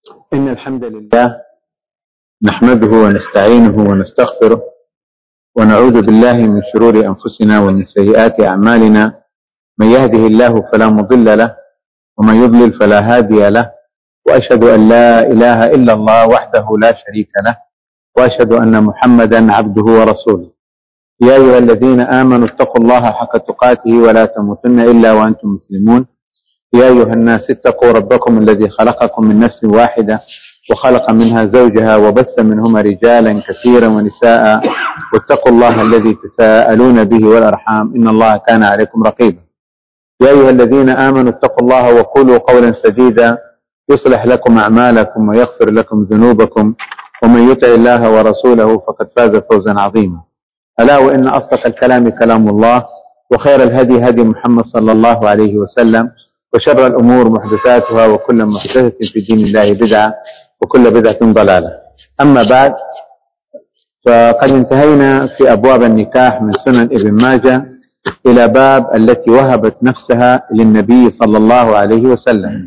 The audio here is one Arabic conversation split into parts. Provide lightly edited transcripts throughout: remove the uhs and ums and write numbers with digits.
إن الحمد لله نحمده ونستعينه ونستغفره ونعوذ بالله من شرور أنفسنا ومن سيئات أعمالنا. من يهده الله فلا مضل له ومن يضلل فلا هادي له، وأشهد أن لا إله إلا الله وحده لا شريك له، وأشهد أن محمدا عبده ورسوله. يا أيها الذين آمنوا اتقوا الله حق تقاته ولا تموتن إلا وأنتم مسلمون. يا أيها الناس اتقوا ربكم الذي خلقكم من نفس واحدة وخلق منها زوجها وبث منهما رجالا كثيرا ونساء، واتقوا الله الذي تساءلون به والأرحام إن الله كان عليكم رقيبا. يا أيها الذين آمنوا اتقوا الله وقولوا قولا سديدا يصلح لكم أعمالكم ويغفر لكم ذنوبكم، ومن يطع الله ورسوله فقد فاز فوزا عظيما. ألا وإن أصدق الكلام كلام الله، وخير الهدي هدي محمد صلى الله عليه وسلم، وشر الأمور محدثاتها، وكل محدثة في دين الله بدعة، وكل بدعة ضلالة. أما بعد، فقد انتهينا في أبواب النكاح من سنن ابن ماجه إلى باب التي وهبت نفسها للنبي صلى الله عليه وسلم.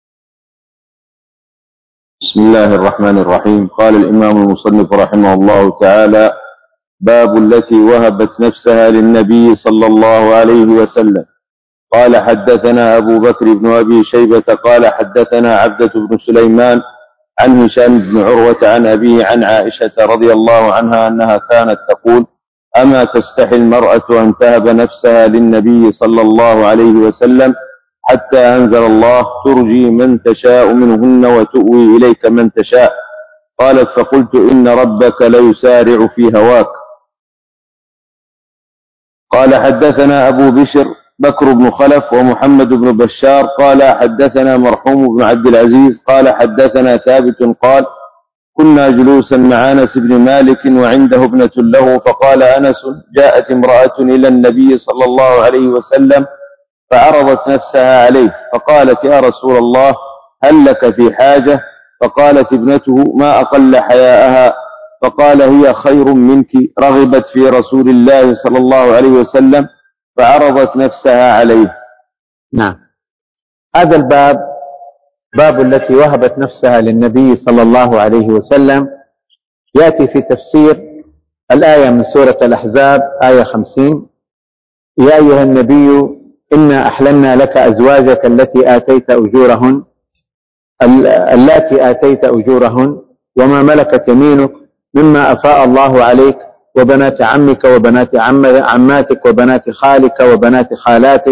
بسم الله الرحمن الرحيم. قال الإمام المصنف رحمه الله تعالى: باب التي وهبت نفسها للنبي صلى الله عليه وسلم. قال: حدثنا أبو بكر بن أبي شيبة قال: حدثنا عبدة بن سليمان عن هشام بن عروة عن أبيه عن عائشة رضي الله عنها أنها كانت تقول: أما تستحي المرأة أن تهب نفسها للنبي صلى الله عليه وسلم حتى أنزل الله: ترجي من تشاء منهن وتؤوي إليك من تشاء. قالت: فقلت: إن ربك ليسارع في هواك. قال: حدثنا أبو بشر بكر بن خلف ومحمد بن بشار قال: حدثنا مرحوم بن عبد العزيز قال: حدثنا ثابت قال: كنا جلوسا مع أنس بن مالك وعنده ابنة له، فقال أنس: جاءت امرأة إلى النبي صلى الله عليه وسلم فعرضت نفسها عليه، فقالت: يا رسول الله، هل لك في حاجة؟ فقالت ابنته: ما أقل حياءها. فقال: هي خير منك، رغبت في رسول الله صلى الله عليه وسلم فعرضت نفسها عليه. نعم، هذا الباب باب التي وهبت نفسها للنبي صلى الله عليه وسلم، يأتي في تفسير الآية من سورة الأحزاب آية 50: يا أيها النبي إنا أحللنا لك أزواجك اللاتي آتيت أجورهن وما ملكت يمينك مما أفاء الله عليك، وبنات عمك وبنات عماتك وبنات خالك وبنات خالاتك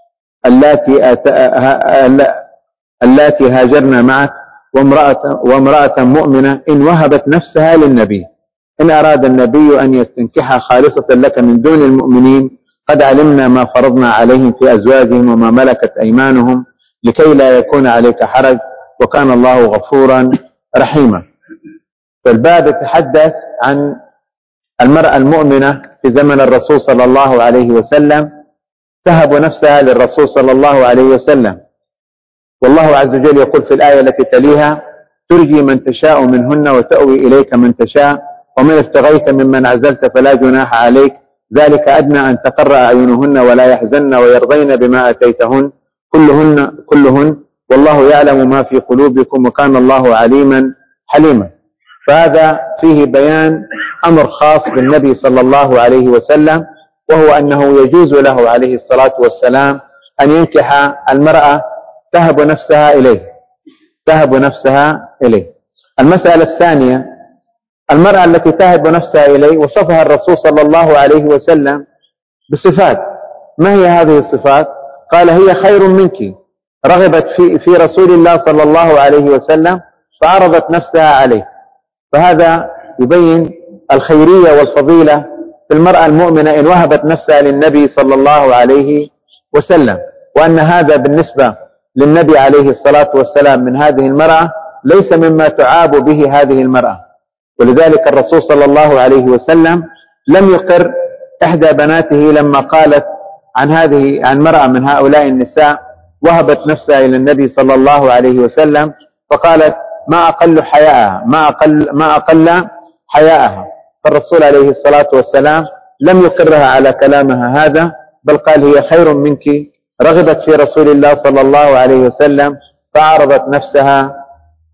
اللاتي هاجرنا معك، وامرأة مؤمنة إن وهبت نفسها للنبي، إن أراد النبي أن يستنكحها خالصة لك من دون المؤمنين، قد علمنا ما فرضنا عليهم في أزواجهم وما ملكت أيمانهم لكي لا يكون عليك حرج، وكان الله غفورا رحيما. فالباب يتحدث عن المرأة المؤمنة في زمن الرسول صلى الله عليه وسلم تهب نفسها للرسول صلى الله عليه وسلم، والله عز وجل يقول في الآية التي تليها: ترجي من تشاء منهن وتأوي إليك من تشاء، ومن ابتغيت ممن عزلت فلا جناح عليك، ذلك أدنى أن تقر أعينهن ولا يحزن ويرضين بما أتيتهن كلهن والله يعلم ما في قلوبكم وكان الله عليما حليما. فهذا فيه بيان أمر خاص بالنبي صلى الله عليه وسلم، وهو أنه يجوز له عليه الصلاة والسلام أن ينكح المرأة تهب نفسها إليه. المسألة الثانية: المرأة التي تهب نفسها إليه وصفها الرسول صلى الله عليه وسلم بصفات. ما هي هذه الصفات؟ قال: هي خير منك، رغبت في رسول الله صلى الله عليه وسلم فعرضت نفسها عليه. فهذا يبين الخيرية والفضيلة في المرأة المؤمنة إن وهبت نفسها للنبي صلى الله عليه وسلم، وأن هذا بالنسبة للنبي عليه الصلاة والسلام من هذه المرأة ليس مما تعاب به هذه المرأة. ولذلك الرسول صلى الله عليه وسلم لم يقر إحدى بناته لما قالت عن مرأة من هؤلاء النساء وهبت نفسها إلى النبي صلى الله عليه وسلم، فقالت: ما أقل حياءها. فالرسول عليه الصلاة والسلام لم يقرها على كلامها هذا، بل قال: هي خير منك، رغبت في رسول الله صلى الله عليه وسلم فعرضت نفسها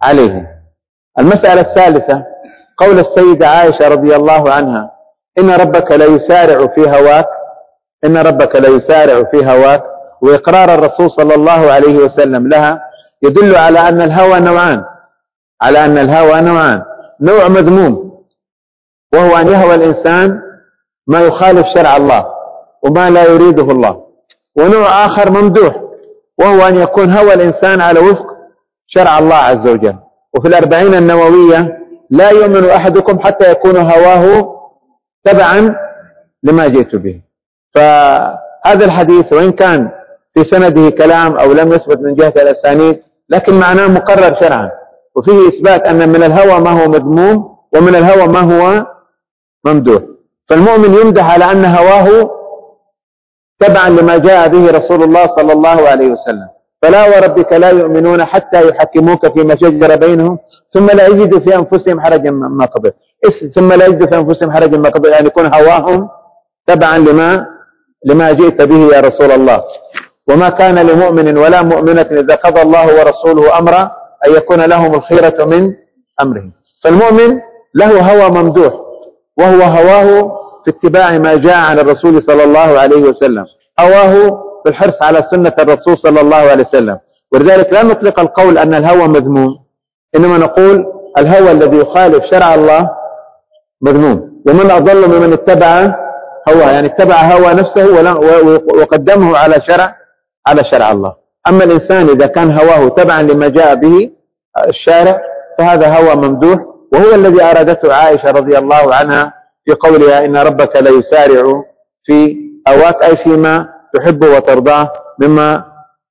عليه. المسألة الثالثة قول السيدة عائشة رضي الله عنها: إن ربك ليسارع في هواك، إن ربك ليسارع في هواك، وإقرار الرسول صلى الله عليه وسلم لها يدل على أن الهوى نوعان، على أن الهوى نوعان: نوع مذموم وهو أن يهوى الإنسان ما يخالف شرع الله وما لا يريده الله، ونوع آخر ممدوح وهو أن يكون هوى الإنسان على وفق شرع الله عز وجل. وفي الأربعين النووية: لا يؤمن أحدكم حتى يكون هواه تبعا لما جئت به. فهذا الحديث وإن كان في سنده كلام أو لم يثبت من جهة الأسانيد، لكن معناه مقرر شرعا، وفيه إثبات أن من الهوى ما هو مذموم ومن الهوى ما هو ممدوح. فالمؤمن يمدح على أن هواه تبعا لما جاء به رسول الله صلى الله عليه وسلم. فلا وربك لا يؤمنون حتى يحكموك فيما شجر بينهم ثم لا يجدوا في أنفسهم حرجا مما قضيت. ثم لا يجدوا في أنفسهم حرجا مما قضيت، يعني يكون هواهم تبعا لما جئت به يا رسول الله. وما كان لمؤمن ولا مؤمنة إذا قضى الله ورسوله أمرا أن يكون لهم الخيرة من أمرهم. فالمؤمن له هوى ممدوح وهو هواه في اتباع ما جاء عن الرسول صلى الله عليه وسلم، هواه في الحرص على سنة الرسول صلى الله عليه وسلم. ولذلك لا نطلق القول أن الهوى مذموم، إنما نقول الهوى الذي يخالف شرع الله مذموم. ومن أضل ممن اتبع هوى، يعني اتبع هوى نفسه وقدمه على شرع الله. أما الإنسان إذا كان هواه تبعا لما جاء به الشارع فهذا هوى ممدوح، وهو الذي أرادته عائشة رضي الله عنها في قولها: إن ربك ليسارع في هواك، أي فيما تحب وترضاه مما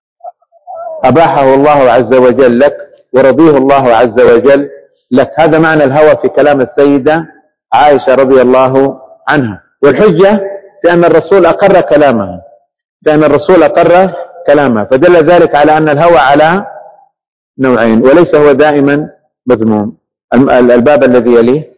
أباحه الله عز وجل لك ورضيه الله عز وجل لك. هذا معنى الهوى في كلام السيدة عائشة رضي الله عنها. والحجة في أن الرسول أقر كلامها، فدل ذلك على أن الهوى على نوعين وليس هو دائما مذموم. الباب الذي يليه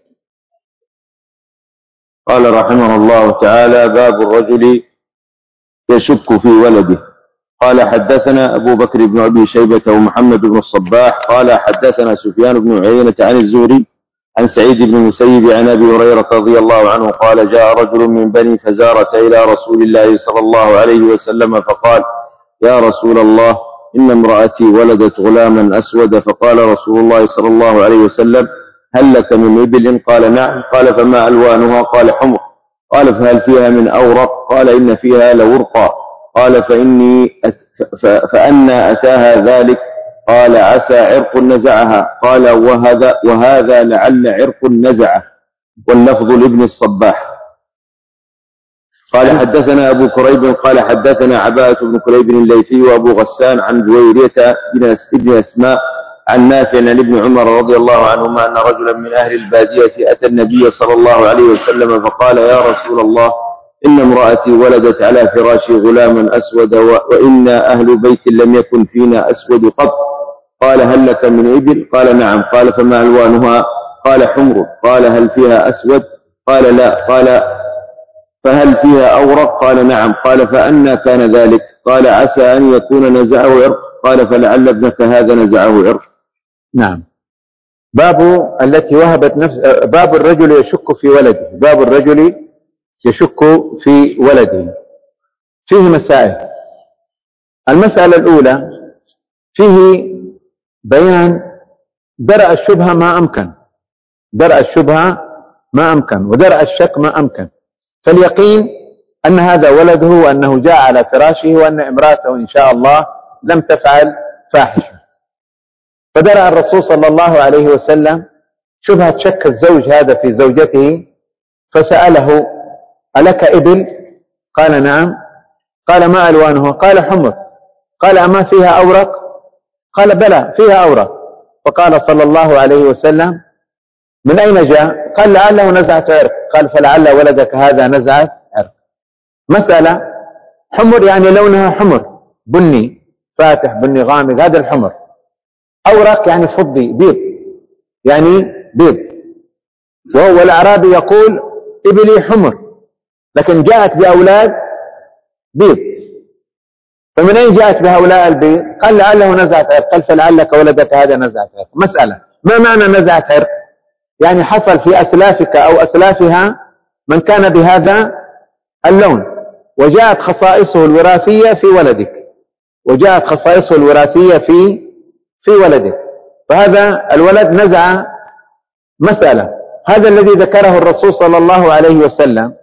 قال رحمه الله تعالى: باب الرجل يشك في ولده. قال: حدثنا أبو بكر بن أبي شيبة ومحمد بن الصباح قال: حدثنا سفيان بن عيينة عن الزهري عن سعيد بن المسيب عن أبي هريرة رضي الله عنه قال: جاء رجل من بني فزارة إلى رسول الله صلى الله عليه وسلم فقال: يا رسول الله، إن امرأتي ولدت غلاما أسود. فقال رسول الله صلى الله عليه وسلم: هل لك من إبل؟ قال: نعم. قال: فما ألوانها؟ قال: حمر. قال: فهل فيها من أورق؟ قال: إن فيها لورقا. قال: فأنى أتاها ذلك؟ قال: عسى عرق نزعها. قال: وهذا لعل عرق نزعه. واللفظ لابن الصباح. قال: حدثنا أبو كريب قال: حدثنا عباءة بن كريب الليثي وأبو غسان عن جويرية بن أسماء عن نافع عن ابن عمر رضي الله عنهما أن رجلا من أهل البادية أتى النبي صلى الله عليه وسلم فقال: يا رسول الله، إن امرأتي ولدت على فراشي غلاما أسود، وإنا أهل بيت لم يكن فينا أسود قط. قال: هل لك من إبل؟ قال: نعم. قال: فما ألوانها؟ قال: حمر. قال: هل فيها أسود؟ قال: لا. قال: فهل فيها أورق؟ قال: نعم. قال: فأنى كان ذلك؟ قال: عسى أن يكون نزعه عرق. قال: فلعل ابنك هذا نزعه عرق. نعم. باب التي وهبت نفس، باب الرجل يشك في ولده. باب الرجل يشك في ولده فيه مسائل. المسألة الأولى فيه بيان درء الشبهة ما أمكن، ودرء الشك ما أمكن. فاليقين أن هذا ولده وأنه جاء على فراشه وأن امرأته إن شاء الله لم تفعل فاحشة. فدرأ الرسول صلى الله عليه وسلم شبهة شك الزوج هذا في زوجته، فسأله: ألك إبل؟ قال: نعم. قال: ما ألوانها؟ قال: حمر. قال: أما فيها أورق؟ قال: بلى فيها أورق. فقال صلى الله عليه وسلم: من أين جاء؟ قال: لعله نزعة عرق. قال: فلعل ولدك هذا نزعة عرق. مسألة: حمر يعني لونها حمر، بني فاتح، بني غامق، هذا الحمر. أورق يعني فضي، بيض، يعني بيض. وهو الأعرابي يقول: إبلي حمر، لكن جاءت بأولاد بيض. فمن أين جاءت بهؤلاء البيض؟ قال لعله نزعة عرق. قال فلعلك ولدك هذا نزعة عرق. مسألة، ما معنى نزعة عرق؟ يعني حصل في أسلافك أو أسلافها من كان بهذا اللون، وجاءت خصائصه الوراثية في ولدك، وجاءت خصائصه الوراثية في ولدك، فهذا الولد نزع. مسألة، هذا الذي ذكره الرسول صلى الله عليه وسلم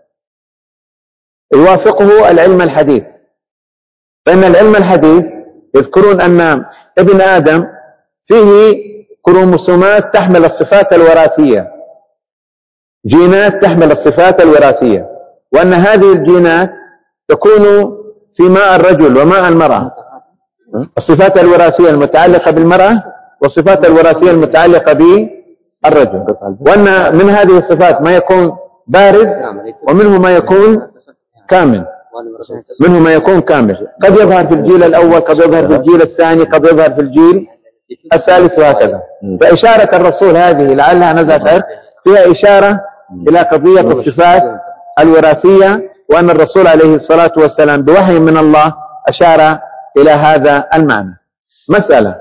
يوافقه العلم الحديث، فإن العلم الحديث يذكرون أن ابن آدم فيه كروموسومات تحمل الصفات الوراثية، جينات تحمل الصفات الوراثية، وأن هذه الجينات تكون في ماء الرجل وماء المرأة، الصفات الوراثية المتعلقة بالمرأة والصفات الوراثية المتعلقة بالرجل، وأن من هذه الصفات ما يكون بارز ومنه ما يكون كامل، منه ما يكون كامل، قد يظهر في الجيل الأول، قد يظهر في الجيل الثاني، قد يظهر في الجيل الثالث، وهكذا. فإشارة الرسول هذه لعلها نزعة عرق فيها إشارة إلى قضية الصفات الوراثية، وأن الرسول عليه الصلاة والسلام بوحي من الله أشار إلى هذا المعنى. مسألة،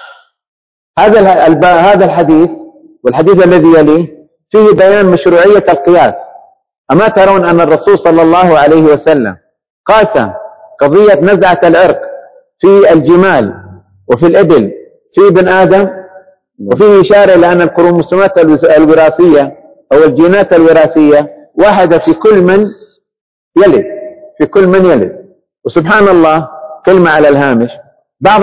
هذا الحديث والحديث الذي يليه فيه بيان مشروعية القياس. أما ترون أن الرسول صلى الله عليه وسلم قاس قضية نزعة العرق في الجمال وفي الإبل في ابن آدم، وفيه إشارة إلى أن الكروموسومات الوراثية أو الجينات الوراثية واحدة في كل من يلد، في كل من يلد. وسبحان الله، كلمة على الهامش، بعض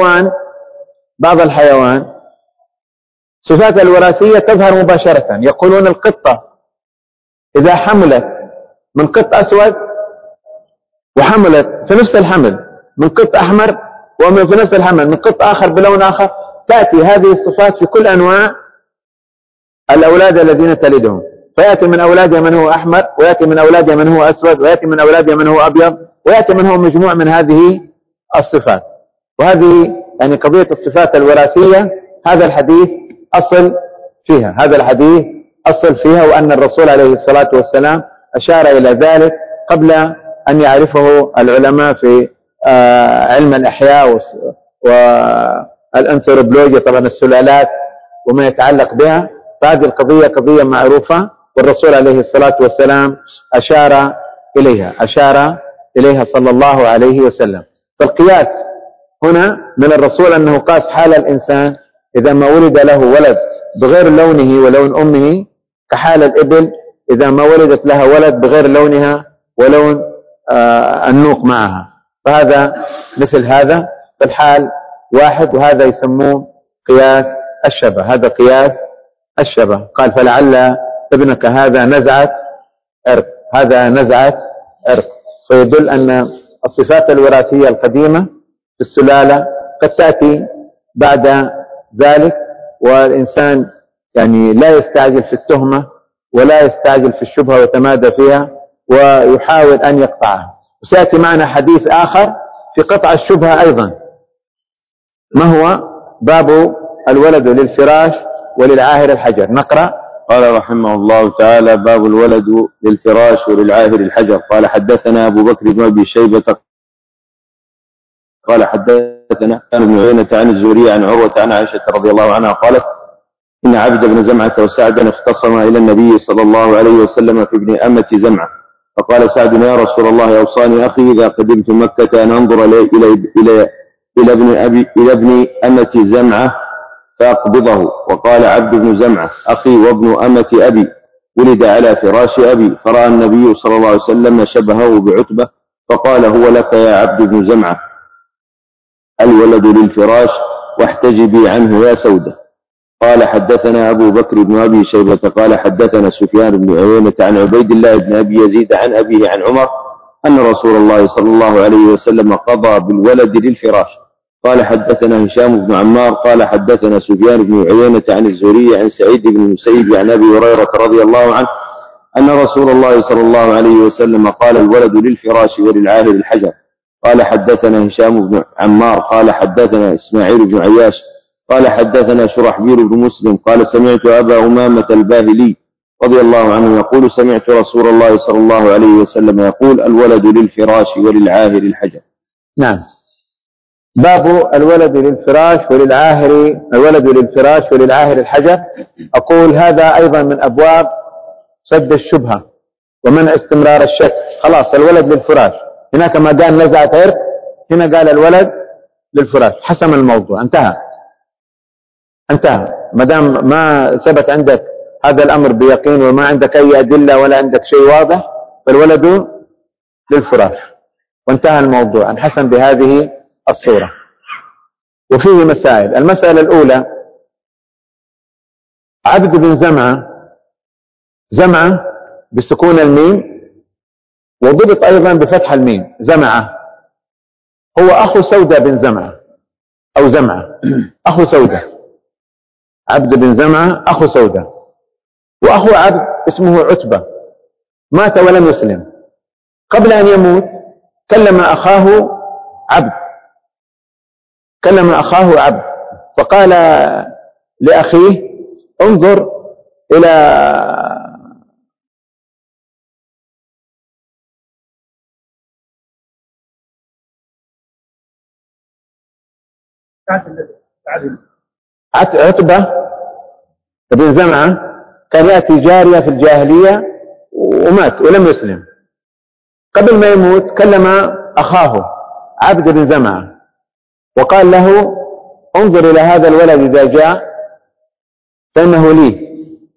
الحيوان صفات الوراثية تظهر مباشرة. يقولون القطة إذا حملت من قط أسود وحملت في نفس الحمل من قط أحمر، وفي نفس الحمل من قط آخر بلون آخر، تأتي هذه الصفات في كل أنواع الأولاد الذين تلدهم، فيأتي من أولادها من هو أحمر، ويأتي من أولادها من هو أسود، ويأتي من أولادها من هو أبيض، ويأتي من هو مجموع من هذه الصفات. وهذه يعني قضية الصفات الوراثية، هذا الحديث أصل فيها، هذا الحديث أصل فيها، وأن الرسول عليه الصلاة والسلام أشار إلى ذلك قبل أن يعرفه العلماء في علم الأحياء والأنثروبولوجيا، طبعا السلالات وما يتعلق بها. فهذه القضية قضية معروفة، والرسول عليه الصلاة والسلام أشار إليها صلى الله عليه وسلم. فالقياس هنا من الرسول أنه قاس حال الإنسان إذا ما ولد له ولد بغير لونه ولون أمه، كحال الإبل إذا ما ولدت لها ولد بغير لونها ولون النوق معها، فهذا مثل هذا، فالحال واحد، وهذا يسموه قياس الشبه. هذا قياس الشبه. قال فلعل ابنك هذا نزعة عرق، هذا نزعة عرق، فيدل أن الصفات الوراثية القديمة في السلالة قد تأتي بعد ذلك، والإنسان يعني لا يستعجل في التهمة ولا يستعجل في الشبهة ويتمادى فيها ويحاول أن يقطعها. وسيأتي معنا حديث آخر في قطع الشبهة أيضا، ما هو باب الولد للفراش وللعاهر الحجر. نقرأ. قال رحمه الله تعالى: باب الولد للفراش وللعاهر الحجر. قال حدثنا أبو بكر بن أبي شيبة قال حدثنا ابن عيينة عن الزهري عن عروة عن عائشة رضي الله عنها قالت: إن عبد بن زمعة وسعدا اختصما إلى النبي صلى الله عليه وسلم في ابن أمة زمعة، فقال سعد: يا رسول الله، أوصاني أخي إذا قدمت مكة أن أنظر إلى ابن أمة زمعة فأقبضه. وقال عبد بن زمعة: أخي وابن أمة أبي، ولد على فراش أبي، فرأى النبي صلى الله عليه وسلم شبهه بعتبة، فقال: هو لك يا عبد بن زمعة، الولد للفراش، واحتجبي عنه يا سودة. قال حدثنا أبو بكر بن أبي شيبة قال حدثنا سفيان بن عيينة عن عبيد الله بن أبي يزيد عن أبيه عن عمر أن رسول الله صلى الله عليه وسلم قضى بالولد للفراش. قال حدثنا هشام بن عمار قال حدثنا سفيان بن عيينة عن الزهري عن سعيد بن المسيب عن أبي هريرة رضي الله عنه أن رسول الله صلى الله عليه وسلم قال: الولد للفراش وللعاهر الحجر. قال حدثنا هشام بن عمار قال حدثنا إسماعيل بن عياش قال حدثنا شرحبيل بن مسلم قال: سمعت أبا أمامة الباهلي رضي الله عنه يقول: سمعت رسول الله صلى الله عليه وسلم يقول: الولد للفراش وللعاهر الحجر. نعم. باب الولد للفراش وللعاهر، الولد للفراش وللعاهر الحجر. أقول هذا أيضا من أبواب سد الشبهة ومنع استمرار الشك. خلاص الولد للفراش، هناك ما قال نزعة عرق، هنا قال الولد للفراش، حسم الموضوع، انتهى. ما دام ما ثبت عندك هذا الأمر بيقين وما عندك أي أدلة ولا عندك شيء واضح، فالولد للفراش وانتهى الموضوع، انحسم بهذه الصورة. وفيه مسائل. المسألة الأولى: عبد بن زمعة بسكون الميم، وضبط أيضا بفتح الميم، زمعة، هو أخو سودة بن زمعة أو زمعة، أخو سودة. عبد بن زمعة أخو سودة، وأخو عبد اسمه عتبة، مات ولم يسلم. قبل أن يموت كلم أخاه عبد، فقال لأخيه: انظر إلى عتبة بن زمعة، كان يأتي جارية في الجاهلية ومات ولم يسلم. قبل ما يموت كلم أخاه عبد بن زمعة وقال له: انظر إلى هذا الولد إذا جاء فإنه لي.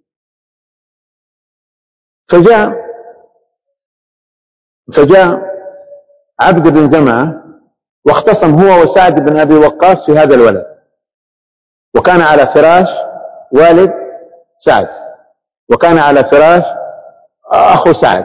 فجاء عبد بن زمعة واختصم هو وسعد بن أبي وقاص في هذا الولد، وكان على فراش والد سعد، وكان على فراش أخو سعد،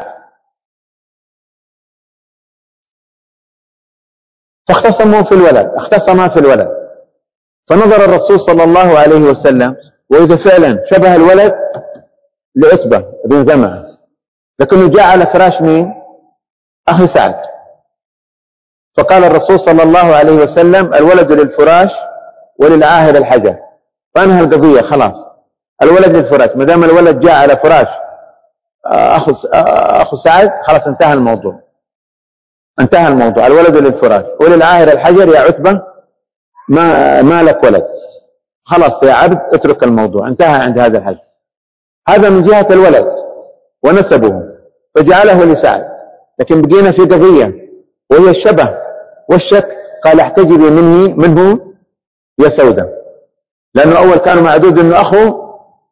فاختصما في الولد. فنظر الرسول صلى الله عليه وسلم، وإذا فعلا شبه الولد لعتبة بن زمعة، لكنه جاء على فراش مين؟ أخي سعد. فقال الرسول صلى الله عليه وسلم: الولد للفراش وللعاهر الحجر. فأنهى القضية، خلاص الولد للفراش، ما دام الولد جاء على فراش أخو سعد، خلاص انتهى الموضوع. الولد للفراش وللعاهر الحجر. يا عتبة ما لك ولد، خلاص يا عبد اترك الموضوع، انتهى عند هذا الحد. هذا من جهة الولد ونسبه، فجعله لسعد. لكن بقينا في قضية وهي الشبه والشك. قال: احتجبي منه يا سودة، لأنه أول كانوا معدود أنه أخو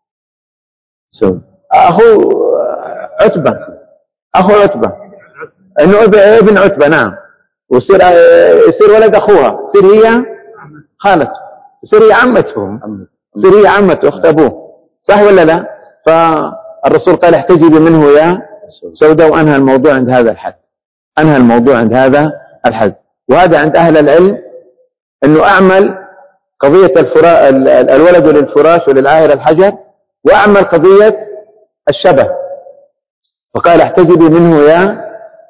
عتبة، أنه ابن عتبة، نعم، يصير ولد أخوها، يصير هي خالته، يصير هي عمته، أخت أبوه، صح ولا لا؟ فالرسول قال: احتجبي منه يا سودة، وأنهى الموضوع عند هذا الحد. وهذا عند أهل العلم أنه أعمل قضية الولد للفراش وللعاهر الحجر، وأعمل قضية الشبه. فقال: احتجبي منه يا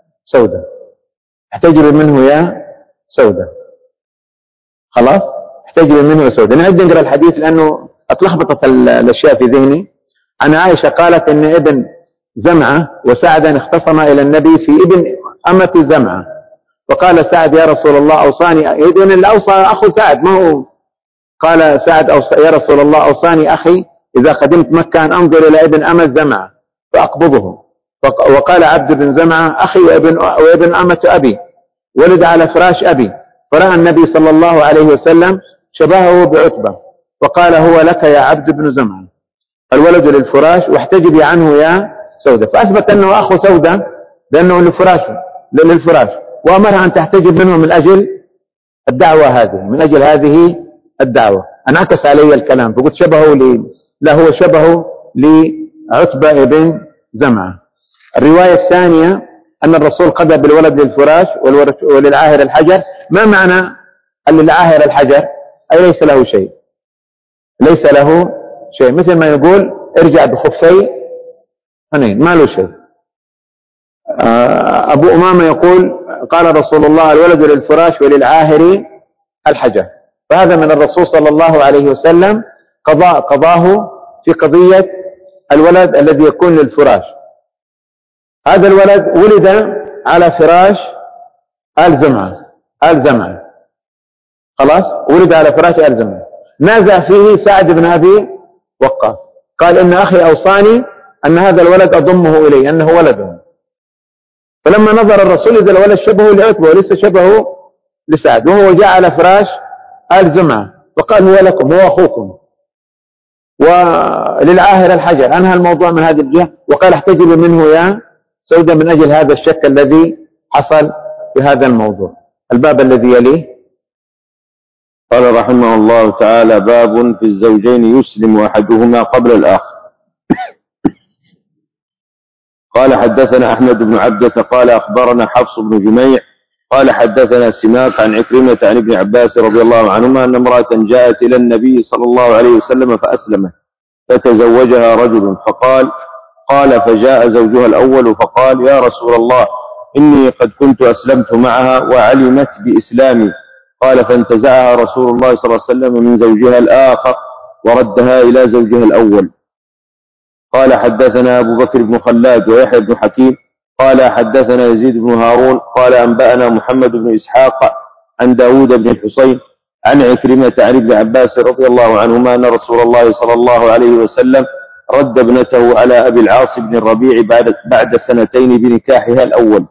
سودة، خلاص احتجبي منه يا سودة. نعد نقرأ الحديث لأنه اتلخبطت الأشياء في ذهني. عن عائشة قالت إن ابن زمعة وسعدا اختصما إلى النبي في ابن أمة زمعة، وقال سعد: يا رسول الله أوصاني. إذن اللي أوصى أخو سعد، ما هو. قال سعد: يا رسول الله أوصاني أخي إذا قدمت مكة أن أنظر إلى ابن أمة زمعة فأقبضه. وقال عبد بن زمعة: أخي وابن أمة أبي، ولد على فراش أبي. فرأى النبي صلى الله عليه وسلم شبهه بعتبة، وقال: هو لك يا عبد بن زمعة، الولد للفراش، واحتجبي عنه يا سودة. فأثبت أنه أخو سودة لأنه للفراش، وأمرها أن تحتجب منه من أجل الدعوة هذه، من أجل هذه الدعوة. انعكس علي الكلام، فقلت لا، هو شبهه لعتبة بن زمعة. الرواية الثانية أن الرسول قضى بالولد للفراش وللعاهر الحجر. ما معنى للعاهر الحجر؟ أي ليس له شيء، مثل ما يقول ارجع بخفي حنين، ما له شيء. أبو أمامة يقول: قال رسول الله: الولد للفراش وللعاهر الحجر. فهذا من الرسول صلى الله عليه وسلم قضاه في قضية الولد الذي يكون للفراش. هذا الولد ولد على فراش آل زمعة، خلاص ولد على فراش ألزمه. نازع فيه سعد بن أبي وقاص، قال إن أخي أوصاني أن هذا الولد أضمه إلي أنه ولده. فلما نظر الرسول إذا الولد شبهه لعتبة وليس شبهه لسعد، وهو جاء على فراش آل زمعة وقال هو لكم، هو أخوكم، وللعاهر الحجر. أنهى الموضوع من هذه الجهة وقال احتجب منه يا سودة من أجل هذا الشك الذي حصل في هذا الموضوع. الباب الذي يليه. قال رحمه الله تعالى: باب في الزوجين يسلم أحدهما قبل الآخر. قال حدثنا أحمد بن عبدة قال أخبرنا حفص بن جميع قال حدثنا سماك عن عكرمة عن ابن عباس رضي الله عنهما أن امرأة جاءت إلى النبي صلى الله عليه وسلم فأسلمت فتزوجها رجل قال فجاء زوجها الأول فقال: يا رسول الله إني قد كنت أسلمت معها وعلمت بإسلامي. قال فانتزعها رسول الله صلى الله عليه وسلم من زوجها الآخر وردها إلى زوجها الأول. قال حدثنا أبو بكر بن خلاد ويحيى بن حكيم قال حدثنا يزيد بن هارون قال أنبأنا محمد بن إسحاق عن داود بن الحصين عن عكرمة عن ابن عباس رضي الله عنهما أن رسول الله صلى الله عليه وسلم رد ابنته على أبي العاص بن الربيع بعد سنتين بنكاحها الأول.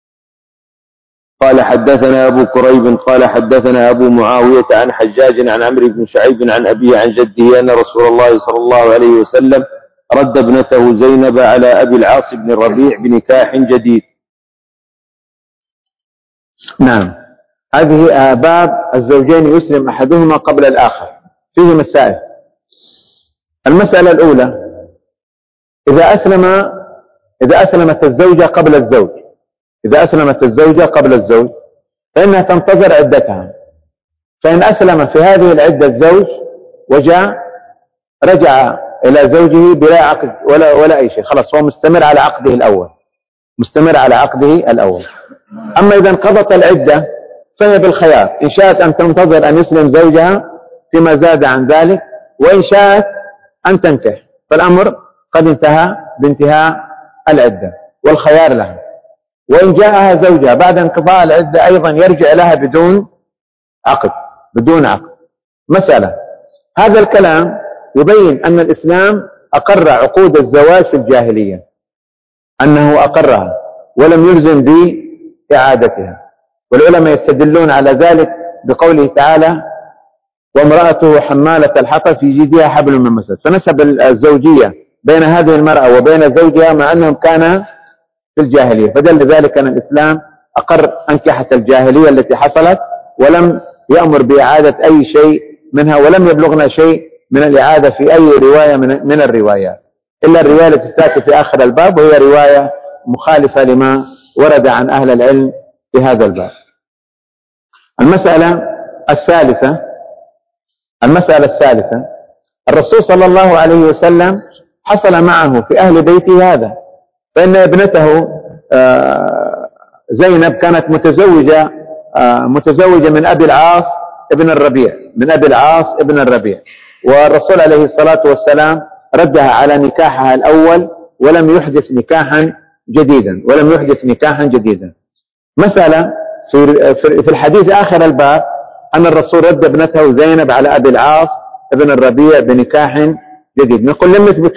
قال حدثنا أبو كريب قال حدثنا أبو معاوية عن حجاج عن عمرو بن شعيب عن أبيه عن جده أن رسول الله صلى الله عليه وسلم رد ابنته زينب على أبي العاص بن الربيع بنكاح جديد. نعم. هذه باب الزوجين يسلم أحدهما قبل الآخر. فيه مسائل. المسألة الأولى: إذا أسلمت الزوجة قبل الزوج، إذا أسلمت الزوجة قبل الزوج فإنها تنتظر عدتها. فإن أسلم في هذه العدة الزوج وجاء رجع إلى زوجه بلا عقد ولا أي شيء، خلاص هو مستمر على عقده الأول، مستمر على عقده الأول. أما إذا انقضت العدة فهي بالخيار، إن شاءت أن تنتظر أن يسلم زوجها فيما زاد عن ذلك، وإن شاءت أن تنكح، فالأمر قد انتهى بانتهاء العدة والخيار لها. وإن جاءها زوجها بعد انقضاء العدة أيضا يرجع لها بدون عقد. مسألة. هذا الكلام يبين أن الإسلام أقر عقود الزواج في الجاهلية، أنه أقرها ولم يلزم بإعادتها. والعلماء يستدلون على ذلك بقوله تعالى: وامرأته حمالة الحطب في جيدها حبل من مسد. فنسب الزوجية بين هذه المرأة وبين زوجها مع أنهم كانا في الجاهلية، فدل ذلك أن الإسلام أقر أنكحة الجاهلية التي حصلت ولم يأمر بإعادة أي شيء منها، ولم يبلغنا شيء من الإعادة في أي رواية من الروايات، إلا الرواية التي تأتي في آخر الباب، وهي رواية مخالفة لما ورد عن أهل العلم في هذا الباب. المسألة الثالثة: الرسول صلى الله عليه وسلم حصل معه في أهل بيته هذا، فإن ابنته زينب كانت متزوجة من أبي العاص ابن الربيع، والرسول عليه الصلاة والسلام ردها على نكاحها الأول ولم يحدث نكاحا جديدا. مسألة في الحديث آخر الباب أن الرسول رد ابنته زينب على أبي العاص ابن الربيع بنكاح جديد. نقول لم يثبت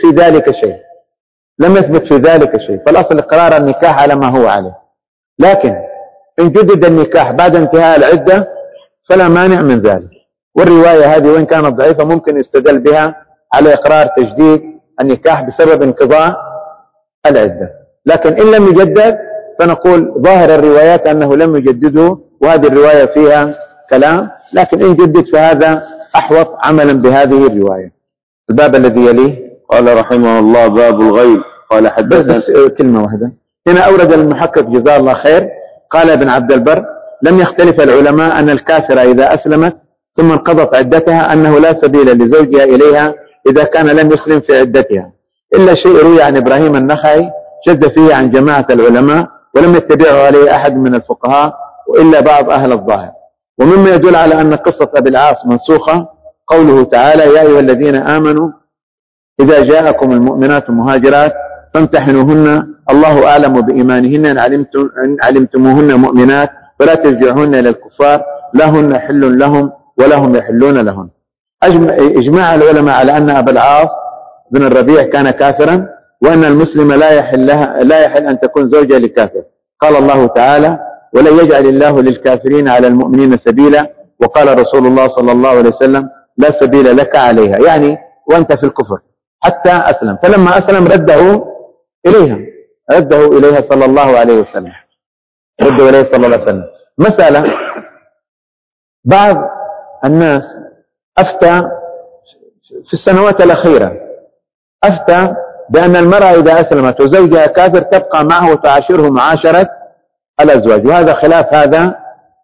في ذلك شيء، فالأصل إقرار النكاح على ما هو عليه، لكن إن جدد النكاح بعد انتهاء العدة فلا مانع من ذلك. والرواية هذه وإن كانت ضعيفة ممكن يستدل بها على إقرار تجديد النكاح بسبب انقضاء العدة، لكن إن لم يجدد فنقول ظاهر الروايات أنه لم يجدده، وهذه الرواية فيها كلام، لكن إن جدد فهذا أحوط عملا بهذه الرواية. الباب الذي يليه. قال رحمه الله: باب الغيب. قال حدثنا. كلمة واحدة هنا أورد المحقق جزاه الله خير، قال ابن عبد البر: لم يختلف العلماء أن الكافرة إذا أسلمت ثم انقضت عدتها أنه لا سبيل لزوجها إليها إذا كان لم يسلم في عدتها، إلا شيء روي عن إبراهيم النخعي شد فيه عن جماعة العلماء ولم يتبعه عليه أحد من الفقهاء وإلا بعض أهل الظاهر. ومما يدل على أن قصة أبي العاص منسوخة قوله تعالى: يا أيها الذين آمنوا إذا جاءكم المؤمنات مهاجرات فامتحنوهن الله أعلم بإيمانهن إن علمتموهن مؤمنات فلا ترجعوهن إلى الكفار لا هن حل لهم ولا هم يحلون لهن. إجماع العلماء على أن أبا العاص بن الربيع كان كافرا، وأن المسلم لا يحل أن تكون زوجة لكافر. قال الله تعالى: ولن يجعل الله للكافرين على المؤمنين سبيلا، وقال رسول الله صلى الله عليه وسلم: لا سبيل لك عليها، يعني وأنت في الكفر حتى أسلم. فلما أسلم رده إليها صلى الله عليه وسلم. مسألة: بعض الناس أفتى في السنوات الأخيرة بأن المرأة إذا أسلمت وزوجها كافر تبقى معه وتعاشره معاشرة الأزواج، وهذا خلاف هذا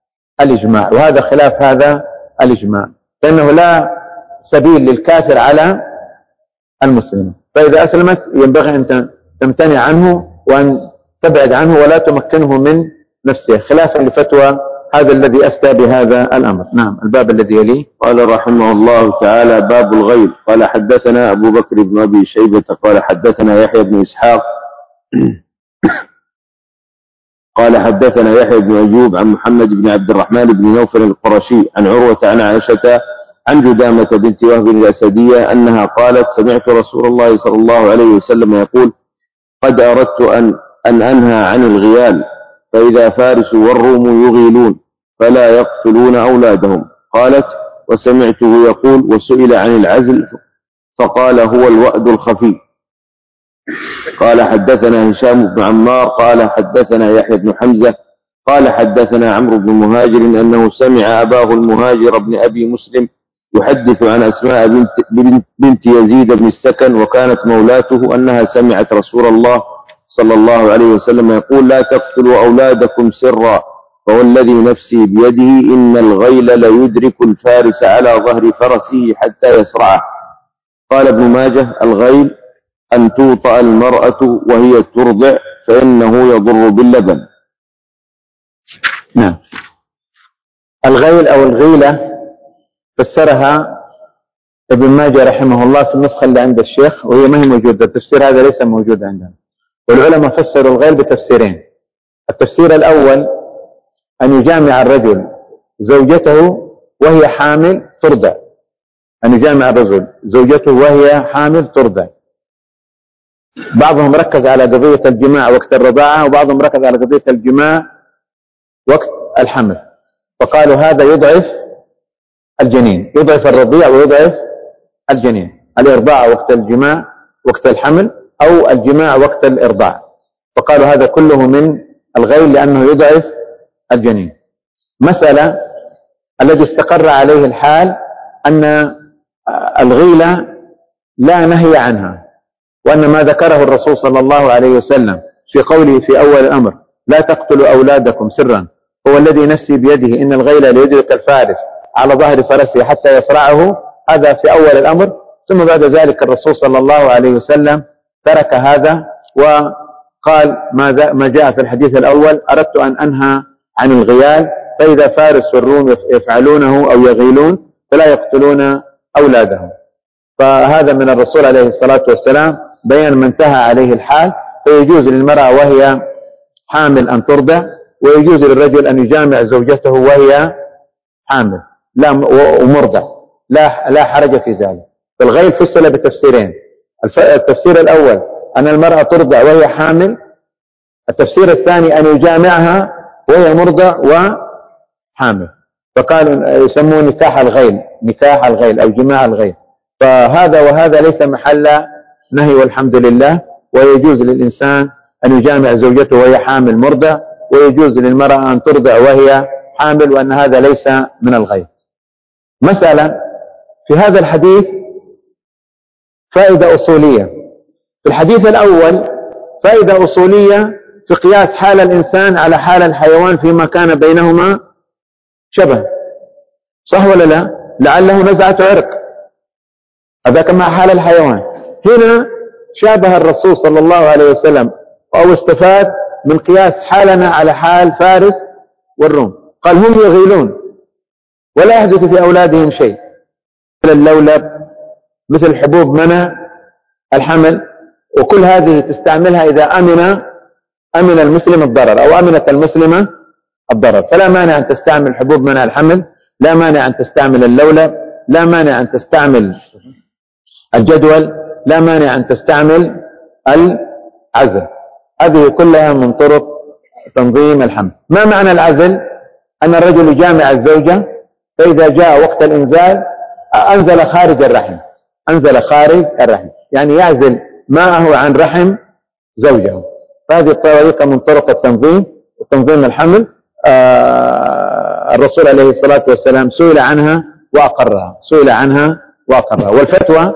الإجماع، لأنه لا سبيل للكافر على المسلم. فإذا أسلمت ينبغي أن تمتنع عنه وأن تبعد عنه ولا تمكنه من نفسه، خلافا لفتوى هذا الذي أفتى بهذا الأمر. نعم. الباب الذي يليه. قال رحمه الله تعالى: باب الغيب. قال حدثنا أبو بكر بن أبي شيبة قال حدثنا يحيى بن إسحاق قال حدثنا يحيى بن أيوب عن محمد بن عبد الرحمن بن نوفل القرشي عن عروة عن عائشة عن جدامة بنت وهب الأسدية أنها قالت: سمعت رسول الله صلى الله عليه وسلم يقول: قد أردت أن أنهى عن الغيال، فإذا فارس والروم يغيلون فلا يقتلون أولادهم. قالت: وسمعته يقول: وسئل عن العزل فقال: هو الوأد الخفي. قال حدثنا هشام بن عمار قال حدثنا يحيى بن حمزة قال حدثنا عمرو بن مهاجر أنه سمع أباه المهاجر بن أبي مسلم يحدث عن أسماء بنت يزيد بن السكن وكانت مولاته أنها سمعت رسول الله صلى الله عليه وسلم يقول: لا تقتلوا أولادكم سرا، فوالذي نفسي بيده إن الغيل ليدرك الفارس على ظهر فرسه حتى يسرعه. قال ابن ماجه: الغيل أن توطأ المرأة وهي ترضع فإنه يضر باللبن. نعم. الغيل أو الغيلة فسرها ابن ماجه رحمه الله في النسخة اللي عند الشيخ، وهي ما هي موجودة، التفسير هذا ليس موجود عندنا. والعلماء فسروا الغيل بتفسيرين: التفسير الأول أن يجامع الرجل زوجته وهي حامل ترضع، أن يجامع الرجل زوجته وهي حامل ترضع. بعضهم ركز على قضية الجماع وقت الرضاعة، وبعضهم ركز على قضية الجماع وقت الحمل، فقالوا هذا يضعف الجنين، يضعف الرضيع ويضعف الجنين، الإرضاع وقت الجماع وقت الحمل أو الجماع وقت الإرضاع، فقالوا هذا كله من الغيل لأنه يضعف الجنين. مسألة الذي استقر عليه الحال أن الغيلة لا نهي عنها، وأن ما ذكره الرسول صلى الله عليه وسلم في قوله في أول الأمر: لا تقتلوا أولادكم سرا، هو الذي نفسي بيده إن الغيل ليدرك الفارس على ظهر فرسه حتى يصرعه، هذا في أول الأمر. ثم بعد ذلك الرسول صلى الله عليه وسلم ترك هذا وقال ما جاء في الحديث الأول: أردت أن أنهى عن الغيال، فإذا فارس والروم يفعلونه أو يغيلون فلا يقتلون أولادهم. فهذا من الرسول عليه الصلاة والسلام بيان ما انتهى عليه الحال، فيجوز للمرأة وهي حامل أن ترضع، ويجوز للرجل أن يجامع زوجته وهي حامل ومرضع، لا حرج في ذلك. فالغيل فصل بتفسيرين: التفسير الأول أن المرأة ترضع وهي حامل، التفسير الثاني أن يجامعها وهي مرضع وحامل، فقالوا يسموه نكاح الغيل أو جماع الغيل. فهذا وهذا ليس محل نهي والحمد لله، ويجوز للإنسان أن يجامع زوجته وهي حامل مرضع، ويجوز للمرأة أن ترضع وهي حامل، وأن هذا ليس من الغيل. مسألة في هذا الحديث فائدة أصولية. في الحديث الأول فائدة أصولية في قياس حال الإنسان على حال الحيوان فيما كان بينهما شبه، صح ولا لا؟ لعله نزعة عرق، هذا كما حال الحيوان. هنا شابه الرسول صلى الله عليه وسلم أو استفاد من قياس حالنا على حال فارس والروم. قال: هم يغيلون ولا يحدث في أولادهم شيء، مثل اللولب، مثل حبوب منع الحمل، وكل هذه تستعملها إذا أمن المسلم الضرر أو أمنت المسلمة الضرر. فلا مانع أن تستعمل حبوب منع الحمل، لا مانع أن تستعمل اللولب، لا مانع أن تستعمل الجدول، لا مانع أن تستعمل العزل. هذه كلها من طرق تنظيم الحمل. ما معنى العزل؟ أن الرجل يجامع الزوجة، فإذا جاء وقت الإنزال أنزل خارج الرحم، أنزل خارج الرحم، يعني يعزل ماءه عن رحم زوجه. فهذه طريقة من طرق التنظيم وتنظيم الحمل. الرسول عليه الصلاة والسلام سئل عنها وأقرها، سئل عنها وأقرها. والفتوى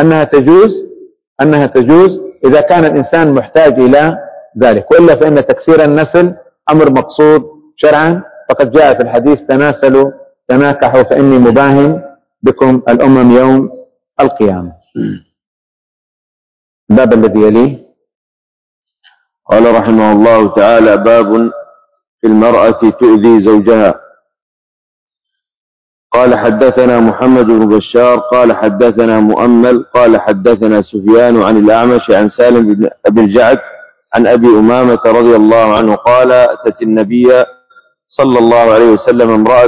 أنها تجوز إذا كان الإنسان محتاج إلى ذلك، وإلا فإن تكثير النسل أمر مقصود شرعا، فقد جاء في الحديث تناسلوا تناكحوا فإني مباهن بكم الأمم يوم القيامة. الباب الذي يليه. قال رحمه الله تعالى: باب في المرأة تؤذي زوجها. قال حدثنا محمد بن بشار قال حدثنا مؤمل قال حدثنا سفيان عن الأعمش عن سالم بن أبي الجعد عن أبي أمامة رضي الله عنه قال: أتت النبي صلى الله عليه وسلم امرأة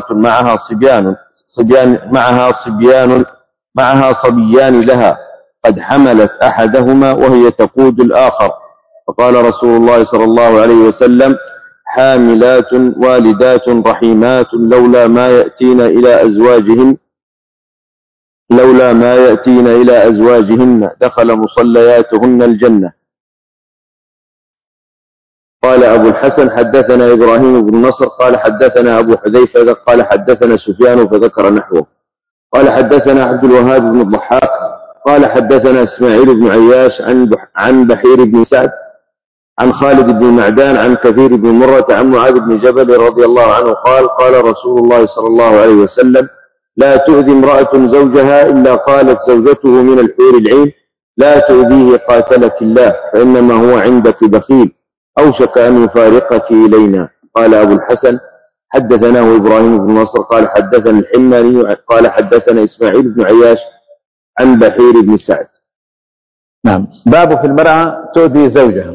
معها صبيان لها قد حملت أحدهما وهي تقود الآخر، فقال رسول الله صلى الله عليه وسلم: حاملات والدات رحيمات لولا ما يأتين إلى أزواجهن دخل مصلياتهن الجنة. قال أبو الحسن: حدثنا إبراهيم بن نصر قال حدثنا أبو حذيفة قال حدثنا سفيان فذكر نحوه. قال حدثنا عبد الوهاب بن الضحاك قال حدثنا إسماعيل بن عياش عن بحير بن سعد عن خالد بن معدان عن كثير بن مرة عن معاذ بن جبل رضي الله عنه قال: قال رسول الله صلى الله عليه وسلم: لا تؤذي امرأة زوجها إلا قالت زوجته من الحور العين: لا تؤذيه قاتلك الله، فإنما هو عندك بخيل، أوشك أن يفارقك إلينا. قال أبو الحسن: حدثناه إبراهيم بن نصر قال حدثنا الحماني قال حدثنا إسماعيل بن عياش عن بحير بن سعد. نعم. باب في المرأة تؤذي زوجها.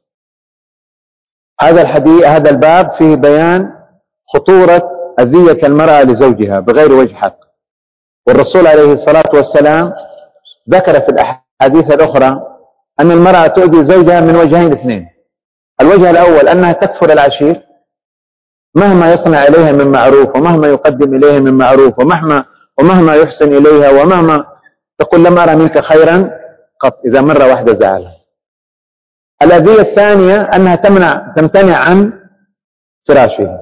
هذا الباب فيه بيان خطورة أذية المرأة لزوجها بغير وجه حق. والرسول عليه الصلاة والسلام ذكر في الأحاديث الأخرى أن المرأة تؤذي زوجها من وجهين اثنين. الوجه الأول أنها تكفر العشير مهما يصنع إليها من معروف، ومهما يقدم إليها من معروف، ومهما يحسن إليها، ومهما تقول لم أرى منك خيرا قط، إذا مرة واحدة زعلها. الأذية الثانية أنها تمتنع عن فراشه،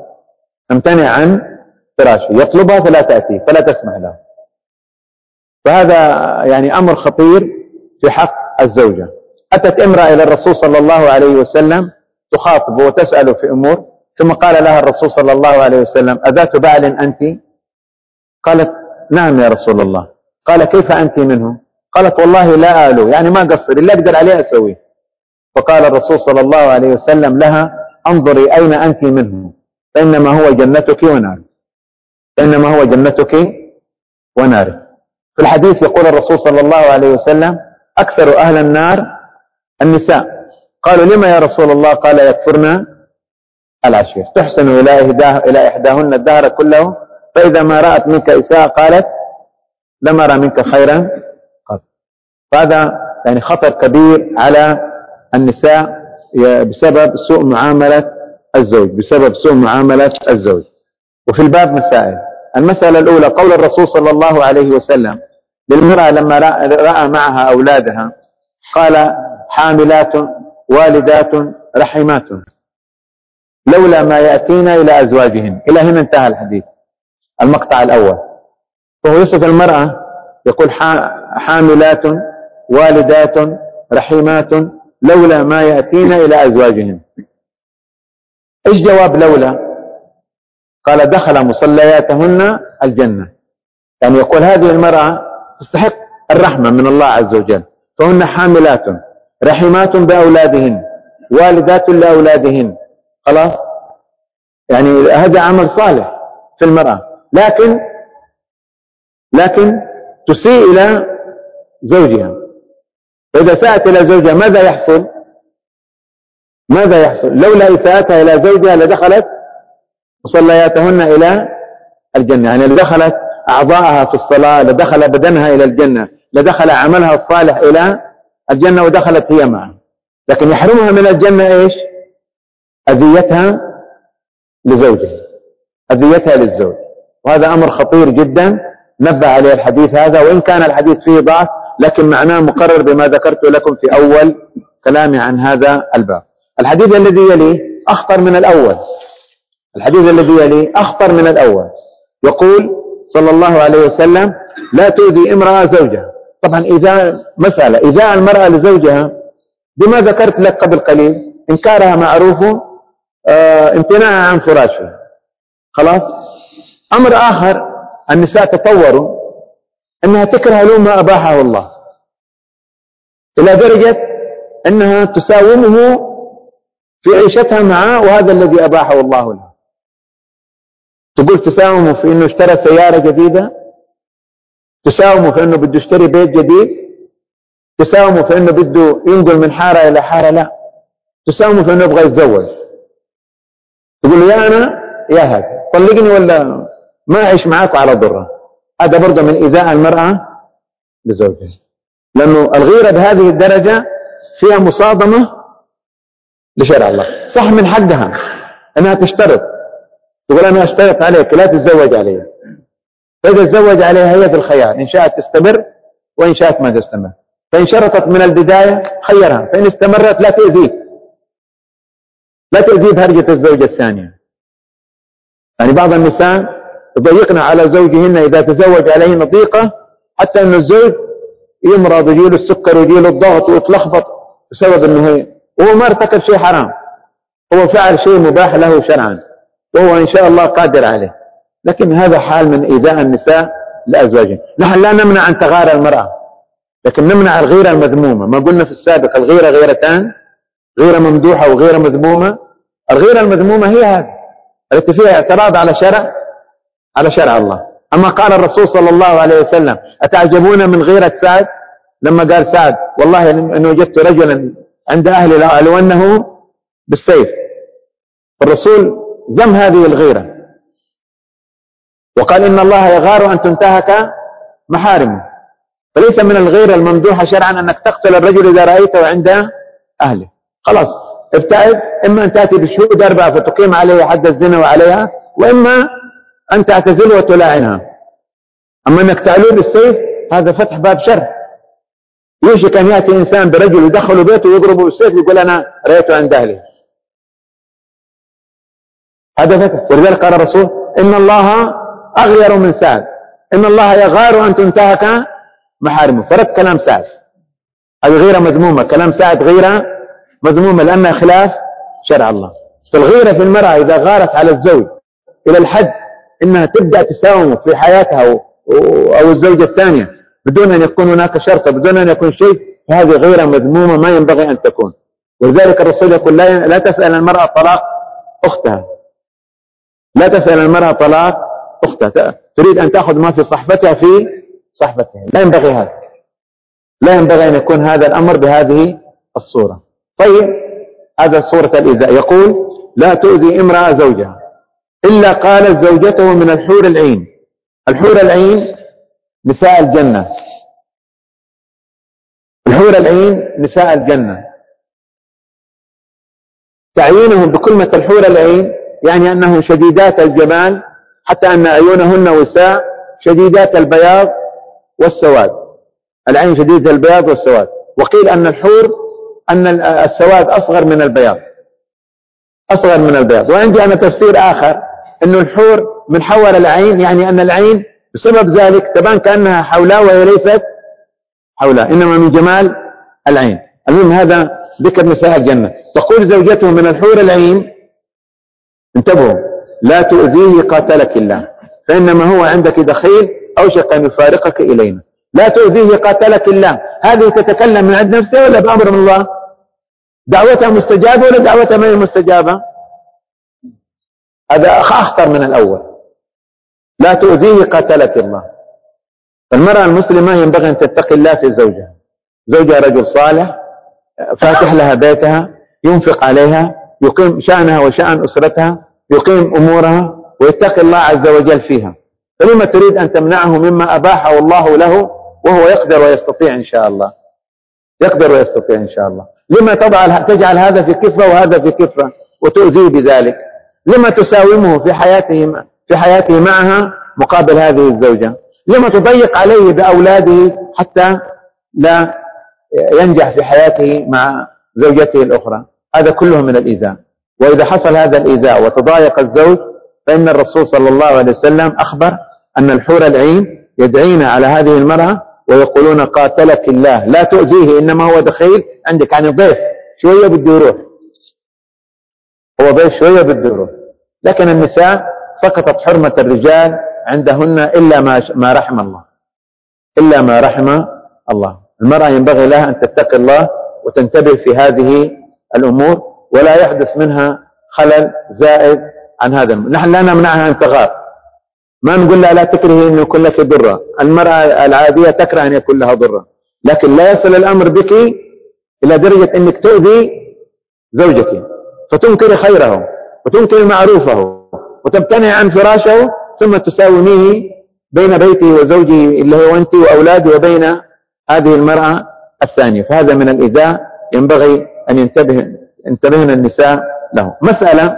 يطلبها فلا تأتي، فلا تسمح له. فهذا يعني أمر خطير في حق الزوجة. أتت امرأة إلى الرسول صلى الله عليه وسلم تخاطبه وتسأله في أمور، ثم قال لها الرسول صلى الله عليه وسلم: أذات بعل أنت؟ قالت: نعم يا رسول الله. قال: كيف أنت منه؟ قالت: والله لا آله، يعني ما قصر، اللي أقدر عليه أسويه. فقال الرسول صلى الله عليه وسلم لها: انظري أين أنت منه، فإنما هو جنتك ونارك. في الحديث يقول الرسول صلى الله عليه وسلم: أكثر أهل النار النساء. قالوا: لما يا رسول الله؟ قال: يكفرن العشير، تحسن إلى إحداهن الدهر كله، فإذا ما رأت منك إساءة قالت: لم أرى منك خيرا قط. فهذا يعني خطر كبير على النساء بسبب سوء معاملة الزوج. وفي الباب مسائل. المسألة الأولى قول الرسول صلى الله عليه وسلم للمرأة لما رأى معها أولادها قال: حاملات والدات رحمات لولا ما يأتين إلى أزواجهن. إلى هنا انتهى الحديث، المقطع الأول. فهو يصف المرأة يقول: حاملات والدات رحمات لولا ما يأتين إلى أزواجهن. إيش جواب لولا؟ قال: دخل مصلياتهن الجنة. يعني يقول هذه المرأة تستحق الرحمة من الله عز وجل، فهن حاملات رحمات بأولادهن والدات لأولادهن. خلاص، يعني هذا عمل صالح في المرأة، لكن تسيء إلى زوجها. وإذا ساءت إلى زوجها ماذا يحصل؟ لولا إساءتها إلى زوجها لدخلت مصلياتهن إلى الجنة، يعني لدخلت أعضاءها في الصلاة، لدخل بدنها إلى الجنة، لدخل عملها الصالح إلى الجنة ودخلت هي معه. لكن يحرمها من الجنة إيش؟ أذيتها لزوجها، أذيتها للزوج، وهذا أمر خطير جدا نبه عليه الحديث هذا، وإن كان الحديث فيه ضعف لكن معناه مقرر بما ذكرت لكم في أول كلامي عن هذا الباب. الحديث الذي يليه أخطر من الأول، الحديث الذي يليه أخطر من الأول. يقول صلى الله عليه وسلم: لا تؤذي امرأة زوجها. طبعا إذا مسألة إذاء المرأة لزوجها بما ذكرت لك قبل قليل، إنكارها معروف، امتناعها عن فراشها، خلاص. أمر آخر، النساء تطوروا أنها تكره له ما أباحه الله، إلى درجة أنها تساومه في عيشتها معه، وهذا الذي أباحه الله لها. تقول تساومه في أنه اشترى سيارة جديدة، تساومه في أنه بده يشتري بيت جديد، تساومه في أنه بده ينقل من حارة إلى حارة، لا، تساومه في أنه يبغى يتزوج. تقول له يا أنا يا هذا طلقني ولا ما أعيش معاك على ضرة. هذا برضه من إيذاء المرأة لزوجها، لأنه الغيرة بهذه الدرجة فيها مصادمة لشرع الله. صح من حقها أنها تشترط، تقول أنا أشترط عليك لا تتزوج علي، فإذا تزوج عليها هي في الخيار، إن شاءت تستمر وإن شاءت ما تستمر. فإن شرطت من البداية خيرها، فإن استمرت لا تؤذيه، لا تؤذيه بهرجة الزوجة الثانية. يعني بعض النساء يضيقن على زوجهن إذا تزوج عليهن ضيقة، حتى أن الزوج يمرض ويجيله السكر ويجيله الضغط ويتلخبط بسبب أنه هو ما ارتكب شيء حرام، هو فعل شيء مباح له شرعا، وهو إن شاء الله قادر عليه. لكن هذا حال من إيذاء النساء لأزواجهم. نحن لا نمنع أن تغار المرأة، لكن نمنع الغيرة المذمومة. ما قلنا في السابق الغيرة غيرتان، غيرة ممدوحة وغيرة مذمومة. الغيرة المذمومة هي هذه التي فيها اعتراض على شرع الله. أما قال الرسول صلى الله عليه وسلم: أتعجبون من غيرة سعد؟ لما قال سعد: والله إن وجدت رجلا عند أهلي لأعلونه بالسيف. الرسول ذم هذه الغيرة وقال: إن الله يغار أن تنتهك محارمه. فليس من الغيرة الممدوحة شرعا أنك تقتل الرجل إذا رأيته عند أهله. خلاص ابتعد، إما أن تأتي بالشهود 4 فتقيم عليه حد الزنا وعليها، وإما أن تعتزله وتلاعنها. أما أنك تعلوه بالسيف هذا فتح باب شر. يوشك أن يأتي إنسان برجل يدخل بيته ويضربه بالسيف ويقول أنا رأيته عند أهله، هذا فتح. ولذلك قال الرسول: إن الله أغير من سعد، إن الله يغار أن تنتهك محارمه. فرد كلام سعد، هذه غيرة مذمومة. كلام سعد غيرة مذمومة لأنها خلاف شرع الله. فالغيرة في المرأة إذا غارت على الزوج إلى الحد إنها تبدأ تساومه في حياتها أو الزوجة الثانية بدون أن يكون هناك شرط، بدون أن يكون شيء، فهذه غيرة مذمومة ما ينبغي أن تكون. ولذلك الرسول يقول: لا تسأل المرأة طلاق أختها، لا تسأل المرأة طلاق أختها. تريد أن تأخذ ما في صحفتها في صحفتها، لا ينبغي هذا، لا ينبغي أن يكون هذا الأمر بهذه الصورة. طيب، هذا صورة الإيذاء. يقول: لا تؤذي امرأة زوجها إلا قالت زوجته من الحور العين. الحور العين نساء الجنة، الحور العين نساء الجنة. تعيينهم بكلمة الحور العين يعني أنهم شديدات الجمال، حتى أن عيونهن وساء شديدات البياض والسواد. العين شديدة البياض والسواد. وقيل أن الحور أن السواد أصغر من البياض، أصغر من البياض. وعندي أنا تفسير آخر أن الحور من حور العين، يعني أن العين بسبب ذلك تبان كأنها حولاء وهي ليست حولاء، إنما من جمال العين. المهم هذا ذكر نساء الجنة. تقول زوجته من الحور العين: انتبهوا، لا تؤذيه قاتلك الله، فإنما هو عندك دخيل أوشك أن يفارقك إلينا. لا تؤذيه قاتلك الله، هذه تتكلم من عند نفسها ولا بأمر من الله؟ دعوتها مستجابة ولا دعوتها من المستجابة؟ هذا أخطر من الأول. لا تؤذيه قاتلك الله. فالمرأة المسلمة ينبغي أن تتقي الله في زوجها. زوجها رجل صالح فاتح لها بيتها، ينفق عليها، يقيم شأنها وشأن أسرتها، يقيم أمورها ويتقي الله عز وجل فيها. فلما تريد أن تمنعه مما أباحه الله له وهو يقدر ويستطيع إن شاء الله؟ يقدر ويستطيع إن شاء الله. لما تجعل هذا في كفة وهذا في كفة وتؤذيه بذلك؟ لما تساومه في حياته معها مقابل هذه الزوجة؟ لما تضيق عليه بأولاده حتى لا ينجح في حياته مع زوجته الأخرى؟ هذا كله من الإيذاء. وإذا حصل هذا الإيذاء وتضايق الزوج فإن الرسول صلى الله عليه وسلم أخبر أن الحور العين يدعين على هذه المرأة ويقولون قاتلك الله لا تؤذيه إنما هو دخيل عندك، يعني ضيف شوية بده يروح، هو ضيف شوية بده يروح. لكن النساء سقطت حرمة الرجال عندهن إلا ما رحم الله، إلا ما رحم الله. المرأة ينبغي لها أن تتقي الله وتنتبه في هذه الأمور ولا يحدث منها خلل زائد عن هذا. نحن لا نمنعها أن تغار، ما نقول لها لا تكرهي أن يكون لك ضرة، المرأة العادية تكره أن يكون لها ضرة، لكن لا يصل الأمر بك إلى درجة أنك تؤذي زوجك فتنكر خيره وتنكر معروفه وتمتنع عن فراشه ثم تساوميه بين بيته وزوجه اللي هو أنت وأولاده وبين هذه المرأة الثانية. فهذا من الإيذاء ينبغي أن ينتبهن النساء له. مسألة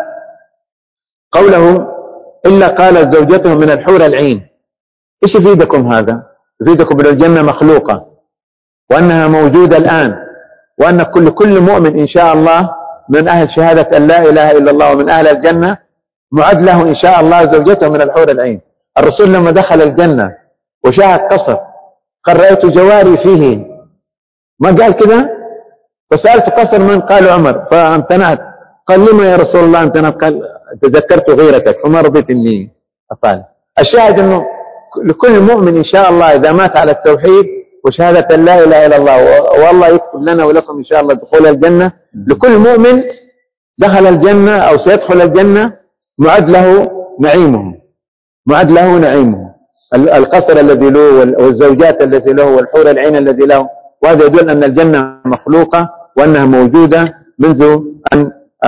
قوله إلا قالت زوجته من الحور العين، إيش يفيدكم هذا؟ يفيدكم أن الجنة مخلوقة وأنها موجودة الآن، وأن كل مؤمن إن شاء الله من أهل شهادة أن لا إله إلا الله ومن أهل الجنة معد له إن شاء الله زوجته من الحور العين. الرسول لما دخل الجنة وشاهد قصر قال رأيت جواري فيه، ما قال كذا؟ فسألت قصر من؟ قال عمر، فامتنعت. قال لما يا رسول الله امتنعت؟ قال تذكرت غيرتك فما رضيت اني اطالب. الشاهد انه لكل مؤمن ان شاء الله اذا مات على التوحيد وشهادة لا اله الا الله والله يكتب لنا ولكم ان شاء الله دخول الجنة، لكل مؤمن دخل الجنة او سيدخل الجنة معد له نعيمه، معد له نعيمه، القصر الذي له والزوجات التي له والحور العين الذي له. وهذا يدل أن الجنة مخلوقة وأنها موجودة منذ أن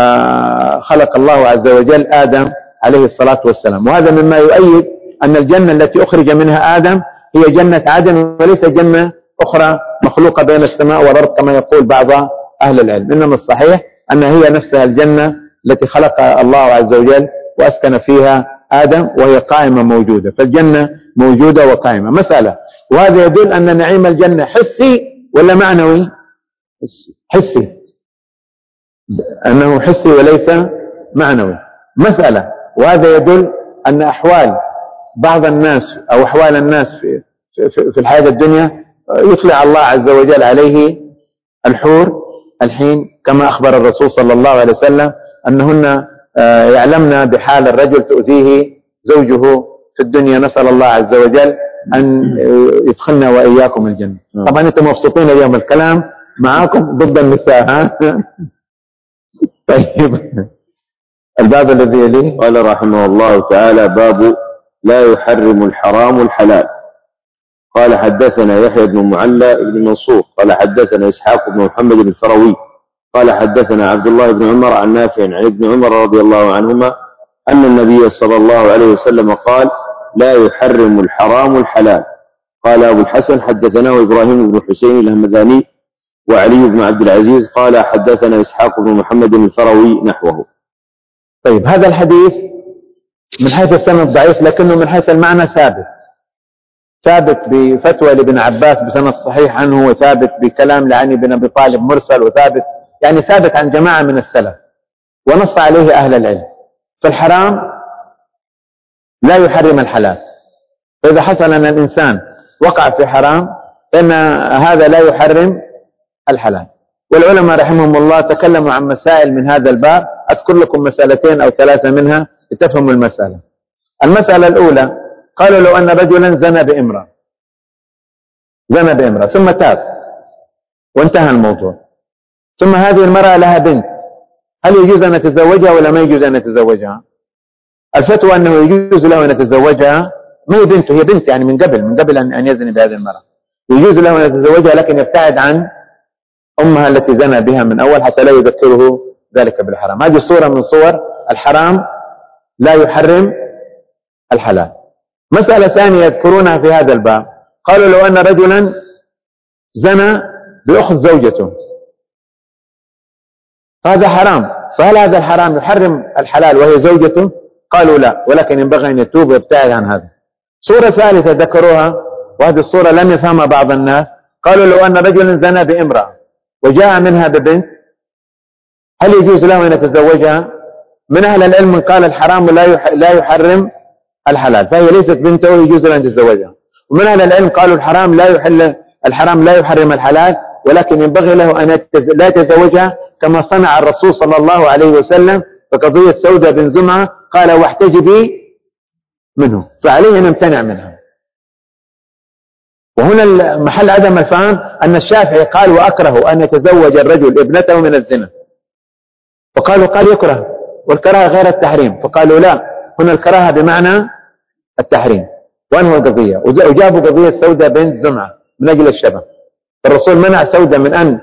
خلق الله عز وجل آدم عليه الصلاة والسلام. وهذا مما يؤيد أن الجنة التي أخرج منها آدم هي جنة عدن وليس جنة أخرى مخلوقة بين السماء والأرض كما يقول بعض أهل العلم. إنما الصحيح أن هي نفسها الجنة التي خلق الله عز وجل وأسكن فيها آدم وهي قائمة موجودة، فالجنة موجودة وقائمة. مسألة، وهذا يدل أن نعيم الجنة حسي ولا معنوي؟ حسي، أنه حسي وليس معنوي. مسألة، وهذا يدل أن أحوال بعض الناس أو أحوال الناس في الحياة الدنيا يطلع الله عز وجل عليه الحور الحين كما أخبر الرسول صلى الله عليه وسلم أنهن يعلمن بحال الرجل تؤذيه زوجه في الدنيا. نسأل الله عز وجل أن يدخلنا وإياكم الجنة. طبعا أنتم مبسوطين اليوم الكلام معاكم ضد النساء ها؟ طيب الباب الذي يليه قال رحمه الله تعالى باب لا يحرم الحرام الحلال. قال حدثنا يحيى بن معلى بن منصور قال حدثنا إسحاق بن محمد الفروي قال حدثنا عبد الله بن عمر عن نافع عن ابن عمر رضي الله عنهما أن النبي صلى الله عليه وسلم قال لا يحرم الحرام الحلال. قال أبو الحسن حدثناه إبراهيم بن حسين الهمذاني وعلي بن عبد العزيز قال حدثنا إسحاق بن محمد الفروي نحوه. طيب هذا الحديث من حيث السند ضعيف لكنه من حيث المعنى ثابت بفتوى لابن عباس بسند صحيح عنه، وثابت بكلام لعلي بن أبي طالب مرسل، وثابت يعني ثابت عن جماعة من السلف ونص عليه أهل العلم. فالحرام لا يحرم الحلال، فإذا حصل أن الإنسان وقع في حرام فإن هذا لا يحرم الحلال. والعلماء رحمهم الله تكلموا عن مسائل من هذا الباب، أذكر لكم مسألتين أو ثلاثة منها لتفهموا المسألة. المسألة الأولى قالوا لو أن رجلا زنى بامرأة ثم تاب وانتهى الموضوع، ثم هذه المرأة لها بنت، هل يجوز أن نتزوجها ولا ما يجوز أن نتزوجها؟ الفتوى أنه يجوز له أن يتزوجها، ما هي بنته، هي بنت يعني من قبل أن يزني بهذه المرأة، يجوز له أن يتزوجها لكن يبتعد عن أمها التي زنى بها من أول حتى لا يذكره ذلك بالحرام. هذه صورة من صور الحرام لا يحرم الحلال. مسألة ثانية يذكرونها في هذا الباب، قالوا لو أن رجلا زنى بأخت زوجته هذا حرام، فهل هذا الحرام يحرم الحلال وهي زوجته؟ قالوا لا، ولكن ينبغي أن يتوب ويبتعد عن هذا. صورة ثالثة ذكروها، وهذه الصورة لم يفهمها بعض الناس، قالوا لو أن رجلا زنى بامرأة وجاء منها ببنت هل يجوز له أن يتزوجها؟ من أهل العلم من قال الحرام لا يحرم الحلال، فهي ليست بنته يجوز له أن يتزوجها. ومن أهل العلم قالوا الحرام لا يحرم الحلال، ولكن ينبغي له أن لا يتزوجها كما صنع الرسول صلى الله عليه وسلم في قضية سودة بن زمعة، قال واحتجبي منه، فعليه أن يمتنع منها. وهنا محل عدم الفهم أن الشافعي قال وأكره أن يتزوج الرجل ابنته من الزنا، فقالوا قال يكره، والكراهة غير التحريم، فقالوا لا، هنا الكراهة بمعنى التحريم. وأنهوا القضية وجابوا قضية سودة بنت زمعة من أجل الشبه، الرسول منع سودة من أن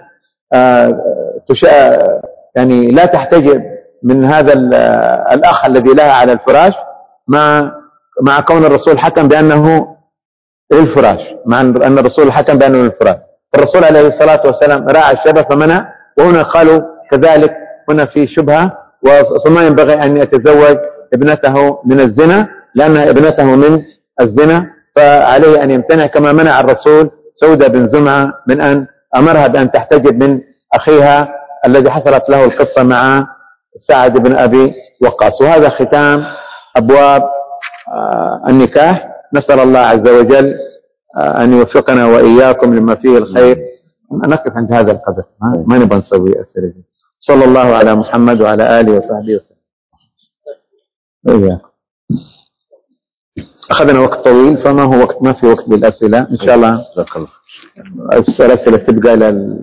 يعني لا تحتجب من هذا الأخ الذي لها على الفراش، مع كون الرسول حكم بأنه للفراش، مع أن الرسول حكم بأنه للفراش، الرسول عليه الصلاة والسلام راعى الشبه فمنع. وهنا قالوا كذلك هنا في شبهة، فما ينبغي أن يتزوج ابنته من الزنا لأنها ابنته من الزنا، فعليه أن يمتنع كما منع الرسول سودة بن زمعة من أن أمرها بأن تحتجب من أخيها الذي حصلت له القصة مع سعد بن أبي وقاص. وهذا ختام أبواب النكاح. نسأل الله عز وجل أن يوفقنا وإياكم لما فيه الخير. نقف عند هذا القدر، ما نبغى نسوي أسئلة. صلى الله على محمد وعلى آله وصحبه وسلم. إياكم. أخذنا وقت طويل، فما هو وقت، ما في وقت للأسئلة إن شاء الله. الأسئلة تبقى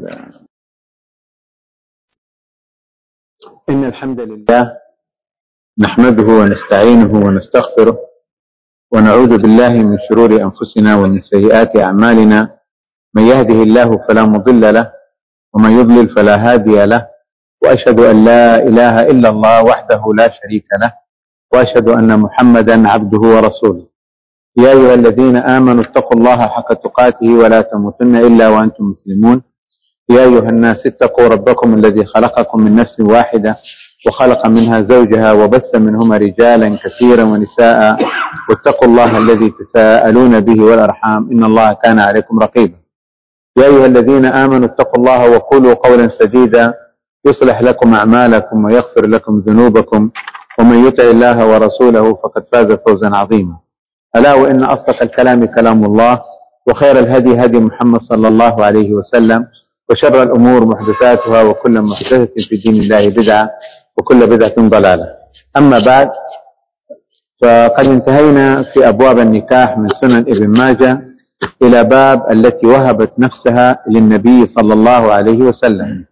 إن الحمد لله نحمده ونستعينه ونستغفره ونعوذ بالله من شرور أنفسنا ومن سيئات أعمالنا، من يهده الله فلا مضل له ومن يضلل فلا هادي له، وأشهد أن لا إله إلا الله وحده لا شريك له، وأشهد أن محمدا عبده ورسوله. يا أيها الذين آمنوا اتقوا الله حق تقاته ولا تموتن إلا وأنتم مسلمون. يا أيها الناس اتقوا ربكم الذي خلقكم من نفس واحدة وخلق منها زوجها وبث منهما رجالا كثيرا ونساء، واتقوا الله الذي تساءلون به والأرحام إن الله كان عليكم رقيبا. يا أيها الذين آمنوا اتقوا الله وقولوا قولا سديدا يصلح لكم أعمالكم ويغفر لكم ذنوبكم، ومن يطع الله ورسوله فقد فاز فوزا عظيما. ألا وإن أصدق الكلام كلام الله، وخير الهدي هدي محمد صلى الله عليه وسلم، وشر الأمور محدثاتها، وكل محدثة في دين الله بدعة، وكل بدعة ضلالة. أما بعد، فقد انتهينا في أبواب النكاح من سنن ابن ماجه إلى باب التي وهبت نفسها للنبي صلى الله عليه وسلم.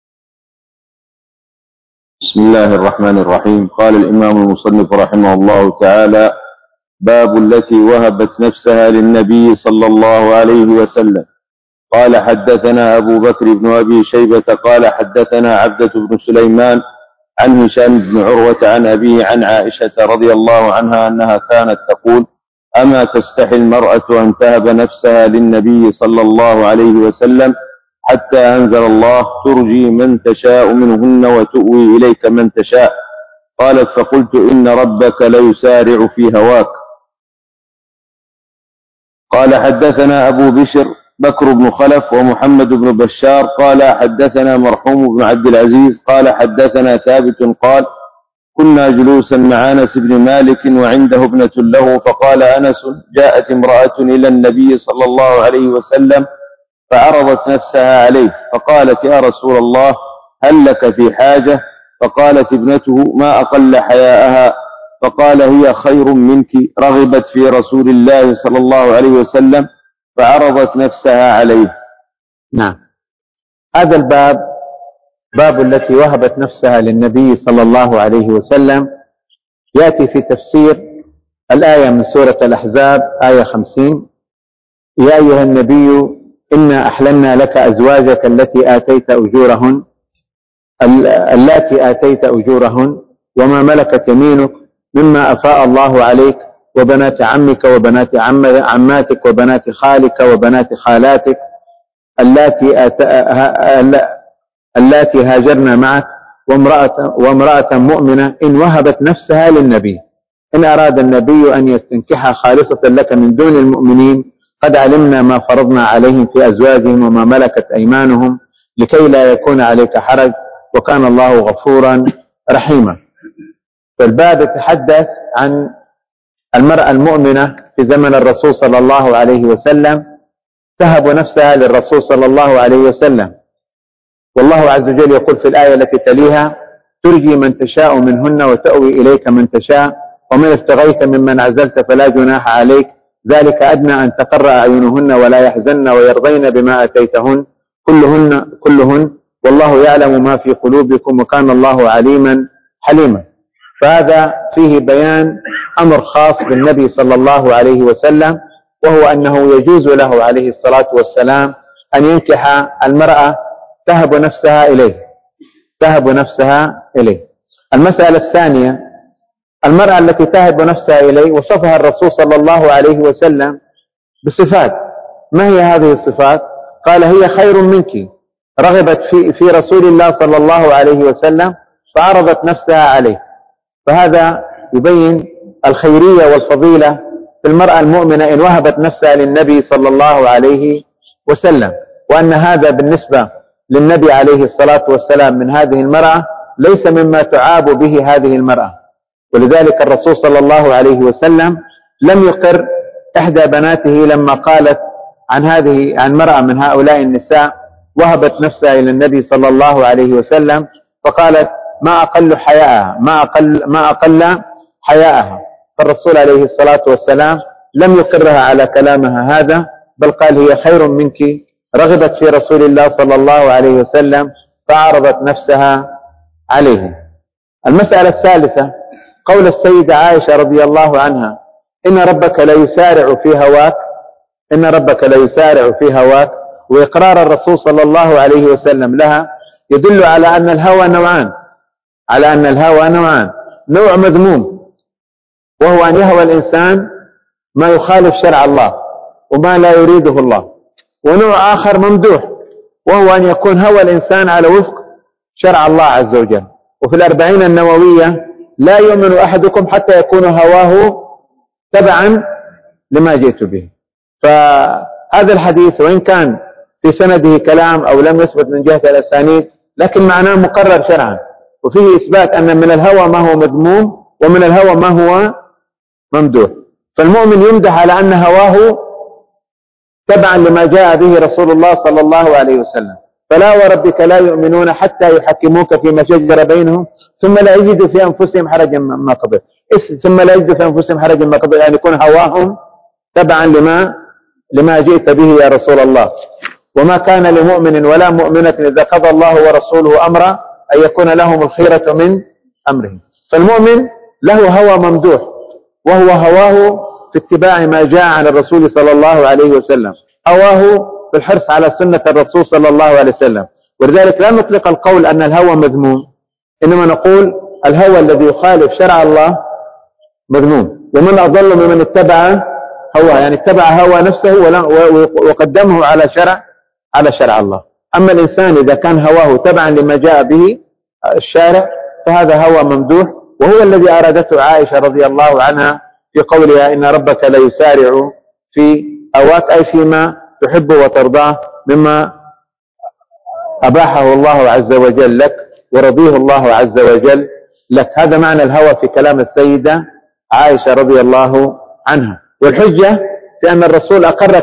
بسم الله الرحمن الرحيم. قال الإمام المصنف رحمه الله تعالى: باب التي وهبت نفسها للنبي صلى الله عليه وسلم. قال: حدثنا أبو بكر بن أبي شيبة قال حدثنا عبدة بن سليمان عن هشام بن عروة عن أبيه عن عائشة رضي الله عنها أنها كانت تقول: أما تستحي المرأة أن تهب نفسها للنبي صلى الله عليه وسلم حتى أنزل الله: ترجي من تشاء منهن وتؤوي إليك من تشاء. قالت: فقلت: إن ربك ليسارع في هواك. قال: حدثنا أبو بشر بكر بن خلف ومحمد بن بشار قال حدثنا مرحوم بن عبد العزيز قال حدثنا ثابت قال: كنا جلوسا مع أنس بن مالك وعنده ابنة له، فقال أنس: جاءت امرأة إلى النبي صلى الله عليه وسلم فعرضت نفسها عليه، فقالت: يا رسول الله، هل لك في حاجة؟ فقالت ابنته: ما أقل حياءها. فقال: هي خير منك، رغبت في رسول الله صلى الله عليه وسلم فعرضت نفسها عليه. نعم، هذا الباب باب التي وهبت نفسها للنبي صلى الله عليه وسلم، يأتي في تفسير الآية من سورة الأحزاب آية 50: يا أيها النبي إنا أحللنا لك أزواجك التي اللاتي آتيت أجورهن وما ملكت يمينك مما أفاء الله عليك، وبنات عمك وبنات عماتك وبنات خالك وبنات خالاتك اللاتي هاجرنا معك، وامرأة مؤمنة إن وهبت نفسها للنبي، إن أراد النبي أن يستنكحها خالصة لك من دون المؤمنين، قد علمنا ما فرضنا عليهم في أزواجهم وما ملكت أيمانهم، لكي لا يكون عليك حرج، وكان الله غفورا رحيما. فالباب يتحدث عن المرأة المؤمنة في زمن الرسول صلى الله عليه وسلم تهب نفسها للرسول صلى الله عليه وسلم، والله عز وجل يقول في الآية التي تليها: ترجي من تشاء منهن وتأوي إليك من تشاء ومن ابتغيت ممن عزلت فلا جناح عليك، ذلك أدنى أن تقر أعينهن ولا يحزن ويرضين بما أتيتهن كلهن والله يعلم ما في قلوبكم وكان الله عليما حليما. فهذا فيه بيان أمر خاص بالنبي صلى الله عليه وسلم، وهو أنه يجوز له عليه الصلاة والسلام أن ينكح المرأة تهب نفسها إليه. المسألة الثانية: المرأة التي تهب نفسها إليه وصفها الرسول صلى الله عليه وسلم بصفات. ما هي هذه الصفات؟ قال: هي خير منك، رغبت في رسول الله صلى الله عليه وسلم فعرضت نفسها عليه. فهذا يبين الخيرية والفضيلة في المرأة المؤمنة إن وهبت نفسها للنبي صلى الله عليه وسلم، وأن هذا بالنسبة للنبي عليه الصلاة والسلام من هذه المرأة ليس مما تعاب به هذه المرأة. ولذلك الرسول صلى الله عليه وسلم لم يقر إحدى بناته لما قالت عن مرأة من هؤلاء النساء وهبت نفسها إلى النبي صلى الله عليه وسلم، فقالت: ما أقل حياءها. فالرسول عليه الصلاة والسلام لم يقرها على كلامها هذا، بل قال: هي خير منك، رغبت في رسول الله صلى الله عليه وسلم فعرضت نفسها عليه. المسألة الثالثة: قول السيدة عائشة رضي الله عنها: إن ربك لا يسارع في هواك، وإقرار الرسول صلى الله عليه وسلم لها يدل على أن الهوى نوعان: نوع مذموم وهو أن يهوى الإنسان ما يخالف شرع الله وما لا يريده الله، ونوع آخر ممدوح وهو أن يكون هوى الإنسان على وفق شرع الله عز وجل. وفي الأربعين النووية: لا يؤمن أحدكم حتى يكون هواه تبعا لما جئت به. فهذا الحديث وإن كان في سنده كلام أو لم يثبت من جهة الأسانيد، لكن معناه مقرر شرعا، وفيه إثبات أن من الهوى ما هو مذموم ومن الهوى ما هو ممدوح. فالمؤمن يمدح على أن هواه تبعا لما جاء به رسول الله صلى الله عليه وسلم. فلا وربك لا يؤمنون حتى يحكموك فيما شجر بينهم ثم لا يجدوا في أنفسهم حرجا ما قضيت. يعني يكون هواهم تبعا لما جئت به يا رسول الله. وما كان لمؤمن ولا مؤمنة إذا قضى الله ورسوله أمرا أن يكون لهم الخيرة من أمرهم. فالمؤمن له هوى ممدوح، وهو هواه في اتباع ما جاء عن الرسول صلى الله عليه وسلم، هواه في الحرص على سنة الرسول صلى الله عليه وسلم. ولذلك لا نطلق القول أن الهوى مذموم، إنما نقول الهوى الذي يخالف شرع الله مذموم. ومن أضل ممن اتبع هوى، يعني اتبع هوى نفسه وقدمه على شرع الله. أما الإنسان إذا كان هواه تبعا لما جاء به الشارع فهذا هوى ممدوح، وهو الذي أرادته عائشة رضي الله عنها في قولها: إن ربك لا يسارع في هواك، أي فيما تحب وترضاه مما أباحه الله عز وجل لك ورضيه الله عز وجل لك. هذا معنى الهوى في كلام السيدة عائشة رضي الله عنها. والحجة في أن الرسول أقر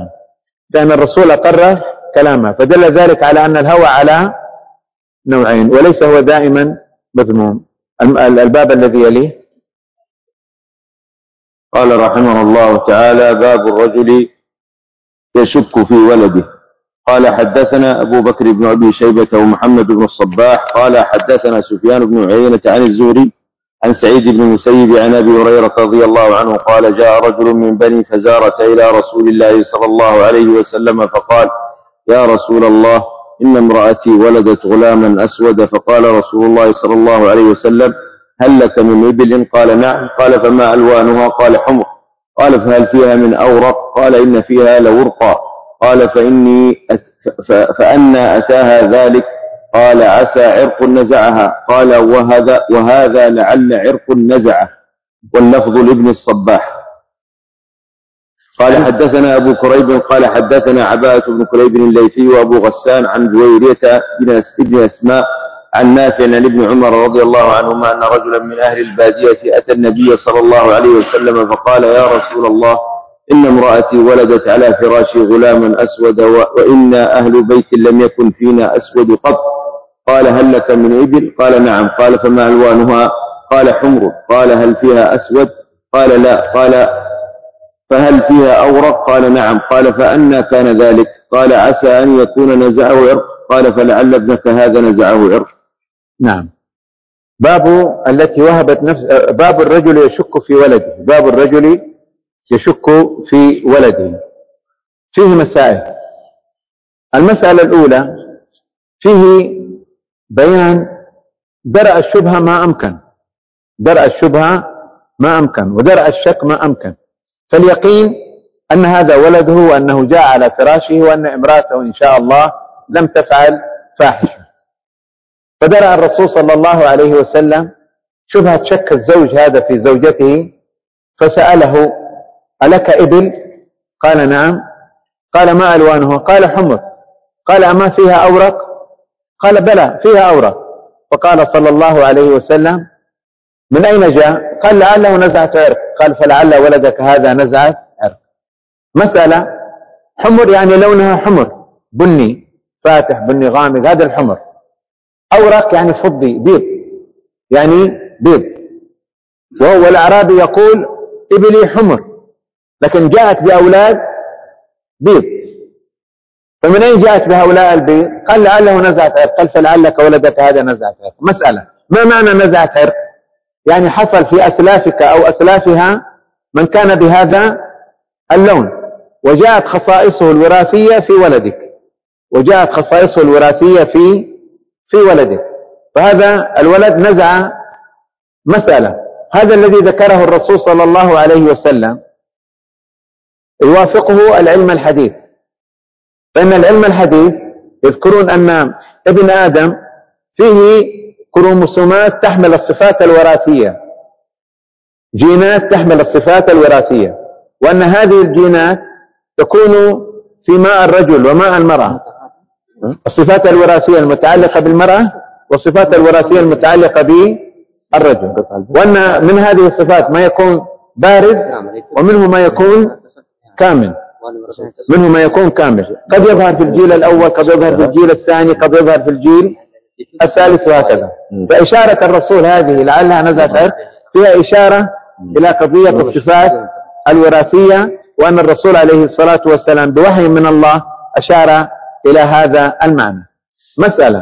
كلامها، فدل ذلك على أن الهوى على نوعين وليس هو دائما مذموم. الباب الذي يليه: قال رحمه الله تعالى: باب الرجل يشك في ولده. قال: حدثنا أبو بكر بن أبي شيبة ومحمد بن الصباح قال: حدثنا سفيان بن عيينة عن الزهري عن سعيد بن المسيب عن أبي هريرة رضي الله عنه قال: جاء رجل من بني فزارة إلى رسول الله صلى الله عليه وسلم فقال: يا رسول الله، إن امرأتي ولدت غلاما أسود. فقال رسول الله صلى الله عليه وسلم: هل لك من إبل؟ قال نعم. قال فما ألوانها؟ قال حمر. قال فهل فيها من أورق؟ قال إن فيها لورقا. قال فأنى أتاها ذلك؟ قال عسى عرق نزعها. قال وهذا لعل عرق نزعه. واللفظ لابن الصباح. قال حدثنا أبو كريب قال حدثنا عباءة بن كريب الليثي وأبو غسان عن جويرية بن أسماء عن نافع عن ابن عمر رضي الله عنهما أن رجلا من أهل البادية أتى النبي صلى الله عليه وسلم فقال يا رسول الله إن امرأتي ولدت على فراشي غلاما أسود وإنا أهل بيت لم يكن فينا أسود قط. قال هل لك من إبل؟ قال نعم. قال فما ألوانها؟ قال حمر. قال هل فيها أسود؟ قال لا. قال فهل فيها أورق؟ قال نعم. قال فأنى كان ذلك؟ قال عسى أن يكون نزعه عرق. قال فلعل ابنك هذا نزعه عرق. نعم. باب التي وهبت نفس باب الرجل يشك في ولده. باب الرجل يشك في ولده فيه مسائل. المسألة الأولى فيه بيان درء الشبهة ما أمكن، درء الشبهة ما أمكن ودرء الشك ما أمكن. فاليقين أن هذا ولده وأنه جاء على فراشه وأن امرأته إن شاء الله لم تفعل فاحشة. فدرأ الرسول صلى الله عليه وسلم شبهة شك الزوج هذا في زوجته، فسأله ألك إبل؟ قال نعم. قال ما ألوانها؟ قال حمر. قال أما فيها أورق؟ قال بلى فيها أورق. فقال صلى الله عليه وسلم من أين جاء؟ قال لعله نزعة عرق. قال فلعل ولدك هذا نزعة عرق. مسألة حمر يعني لونها حمر، بني فاتح بني غامق، هذا الحمر. أورق يعني فضي بيض، يعني بيض. وهو الأعرابي يقول إبلي حمر، لكن جاءت بأولاد بيض. فمن أين جاءت بهؤلاء البيض؟ قال لعله نزعة عرق. قال فلعلك ولدك هذا نزعة عرق. مسألة ما معنى نزعة عرق؟ يعني حصل في أسلافك أو أسلافها من كان بهذا اللون، وجاءت خصائصه الوراثية في ولدك، وجاءت خصائصه الوراثية في ولدك، فهذا الولد نزع. مسألة هذا الذي ذكره الرسول صلى الله عليه وسلم يوافقه العلم الحديث، فإن العلم الحديث يذكرون أن ابن آدم فيه كروموسومات تحمل الصفات الوراثية، جينات تحمل الصفات الوراثية، وأن هذه الجينات تكون في ماء الرجل وماء المرأة، الصفات الوراثية المتعلقة بالمرأة والصفات الوراثية المتعلقة بالرجل، وأن من هذه الصفات ما يكون بارز ومنه ما يكون كامل، منه ما يكون كامل، قد يظهر في الجيل الأول، قد يظهر في الجيل الثاني، قد يظهر في الجيل الثالث وهكذا. فإشارة الرسول هذه لعلها نزعت عرق فيها إشارة إلى قضية الصفات الوراثية، وأن الرسول عليه الصلاة والسلام بوحي من الله أشار إلى هذا المعنى. مسألة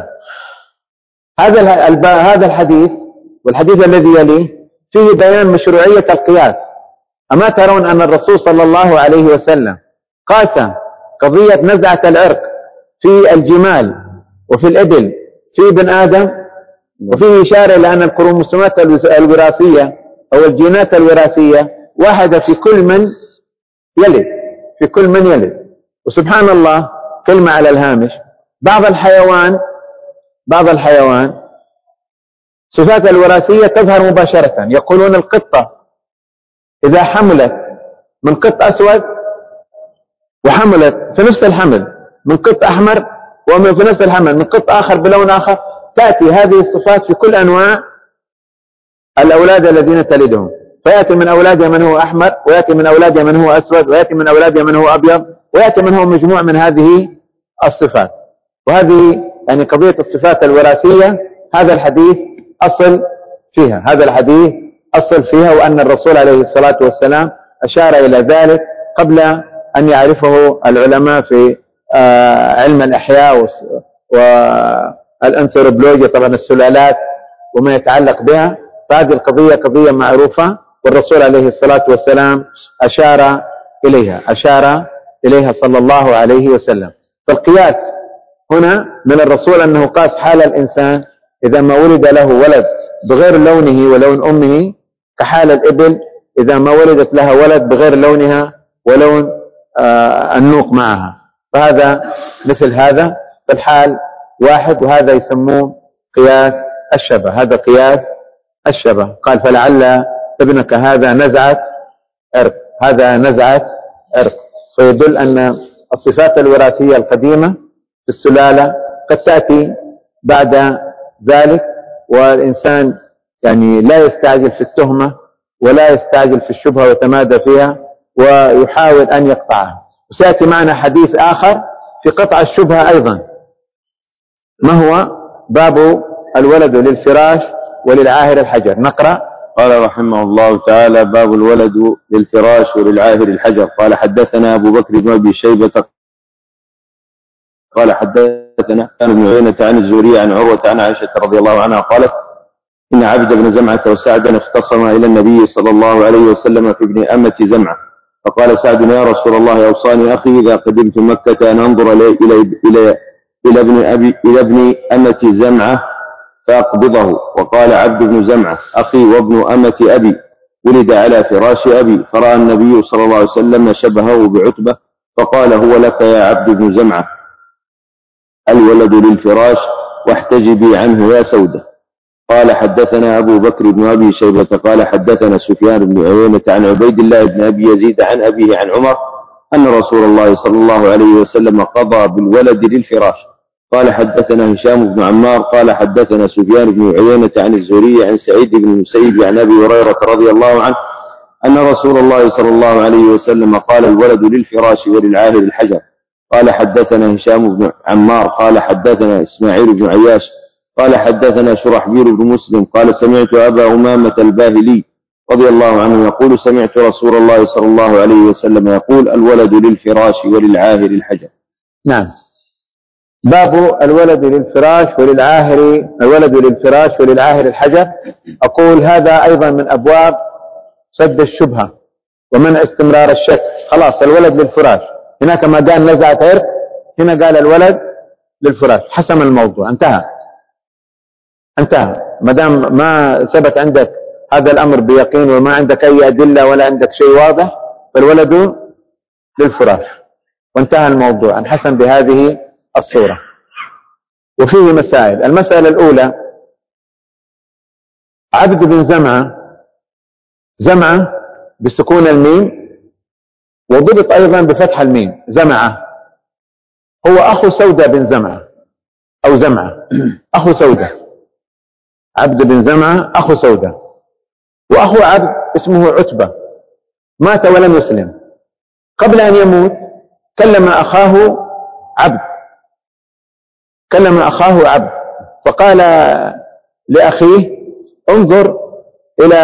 هذا الحديث والحديث الذي يليه فيه بيان مشروعية القياس. أما ترون أن الرسول صلى الله عليه وسلم قاس قضية نزعة العرق في الجمال وفي الإبل في ابن آدم، وفيه إشارة إلى أن الكروموسومات الوراثية أو الجينات الوراثية واحدة في كل من يلد، في كل من يلد. وسبحان الله كلمة على الهامش، بعض الحيوان صفات الوراثية تظهر مباشرة. يقولون القطة إذا حملت من قط أسود وحملت في نفس الحمل من قط أحمر وفي نفس الحمل من قط آخر بلون آخر، تأتي هذه الصفات في كل أنواع الأولاد الذين تلدهم، فيأتي من أولادها من هو أحمر، ويأتي من أولادها من هو أسود، ويأتي من أولادها من هو أبيض، ويأتي من هو مجموع من هذه الصفات. وهذه يعني قضية الصفات الوراثية هذا الحديث أصل فيها، هذا الحديث أصل فيها، وأن الرسول عليه الصلاة والسلام أشار إلى ذلك قبل أن يعرفه العلماء في علم الأحياء والأنثروبولوجيا، طبعا السلالات وما يتعلق بها. فهذه القضية قضية معروفة، والرسول عليه الصلاة والسلام أشار إليها صلى الله عليه وسلم. فالقياس هنا من الرسول أنه قاس حال الإنسان إذا ما ولد له ولد بغير لونه ولون أمه كحال الإبل إذا ما ولدت لها ولد بغير لونها ولون النوق معها، فهذا مثل هذا، فالحال واحد، وهذا يسموه قياس الشبه. هذا قياس الشبه. قال فلعل ابنك هذا نزعة عرق، هذا نزعة عرق، فيدل أن الصفات الوراثية القديمة في السلالة قد تأتي بعد ذلك، والإنسان يعني لا يستعجل في التهمة ولا يستعجل في الشبهة ويتمادى فيها ويحاول أن يقطعها. وسيأتي معنا حديث آخر في قطع الشبهة أيضا. ما هو؟ باب الولد للفراش وللعاهر الحجر. نقرأ. قال رحمه الله تعالى: باب الولد للفراش وللعاهر الحجر. قال حدثنا أبو بكر بن أبي شيبة قال حدثنا ابن عيينة عن الزهري عن عروة عن عائشة رضي الله عنها قالت: إن عبد بن زمعة وسعدا اختصما إلى النبي صلى الله عليه وسلم في ابن أمة زمعة، فقال سعد: يا رسول الله، أوصاني أخي إذا قدمت مكة أن أنظر إلى ابن أمة زمعة فأقبضه. وقال عبد بن زمعة: أخي وابن أمة أبي، ولد على فراش أبي، فرأى النبي صلى الله عليه وسلم شبهه بعتبة فقال: هو لك يا عبد بن زمعة، الولد للفراش واحتجبي عنه يا سودة. قال حدثنا أبو بكر بن أبي شيبة قال حدثنا سفيان بن عيينة عن عبيد الله بن أبي يزيد عن أبيه عن عمر أن رسول الله صلى الله عليه وسلم قضى بالولد للفراش. قال حدثنا هشام بن عمار قال حدثنا سفيان بن عيينة عن الزهري عن سعيد بن المسيب عن أبي هريرة رضي الله عنه أن رسول الله صلى الله عليه وسلم قال: الولد للفراش وللعاهر الحجر. قال حدثنا هشام بن عمار قال حدثنا إسماعيل بن عياش قال حدثنا شرحبيل بن مسلم قال: سمعت أبا أمامة الباهلي رضي الله عنه يقول: سمعت رسول الله صلى الله عليه وسلم يقول: الولد للفراش وللعاهر الحجر. نعم. باب الولد للفراش وللعاهر الحجر. أقول هذا أيضا من أبواب سد الشبهة ومنع استمرار الشك. خلاص الولد للفراش، هناك ما قال نزعة عرق، هنا قال الولد للفراش، حسم الموضوع، انتهى. ما دام ما ثبت عندك هذا الأمر بيقين وما عندك أي أدلة ولا عندك شيء واضح، فالولد للفراش وانتهى الموضوع، انحسم بهذه الصورة. وفيه مسائل. المسألة الأولى: عبد بن زمعة بسكون الميم، وضبط أيضا بفتح الميم، زمعة، هو أخو سودة بن زمعة أو زمعة، أخو سودة. عبد بن زمعة أخو سودة، وأخو عبد اسمه عتبة، مات ولم يسلم. قبل أن يموت كلم أخاه عبد فقال لأخيه: انظر إلى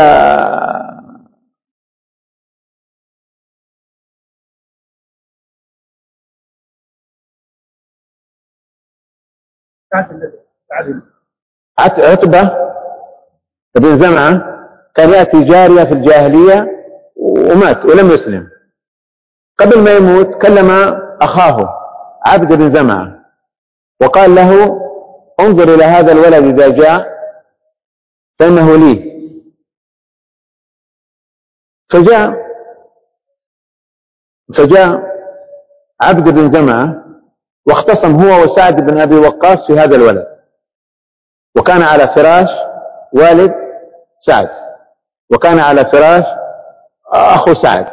عتبة بن زمعة، كان يأتي جارية في الجاهلية ومات ولم يسلم. قبل ما يموت كلم أخاه عبد بن زمعة وقال له: انظر إلى هذا الولد إذا جاء فإنه لي. فجاء عبد بن زمعة واختصم هو وسعد بن أبي وقاص في هذا الولد، وكان على فراش والد سعد، وكان على فراش أخو سعد،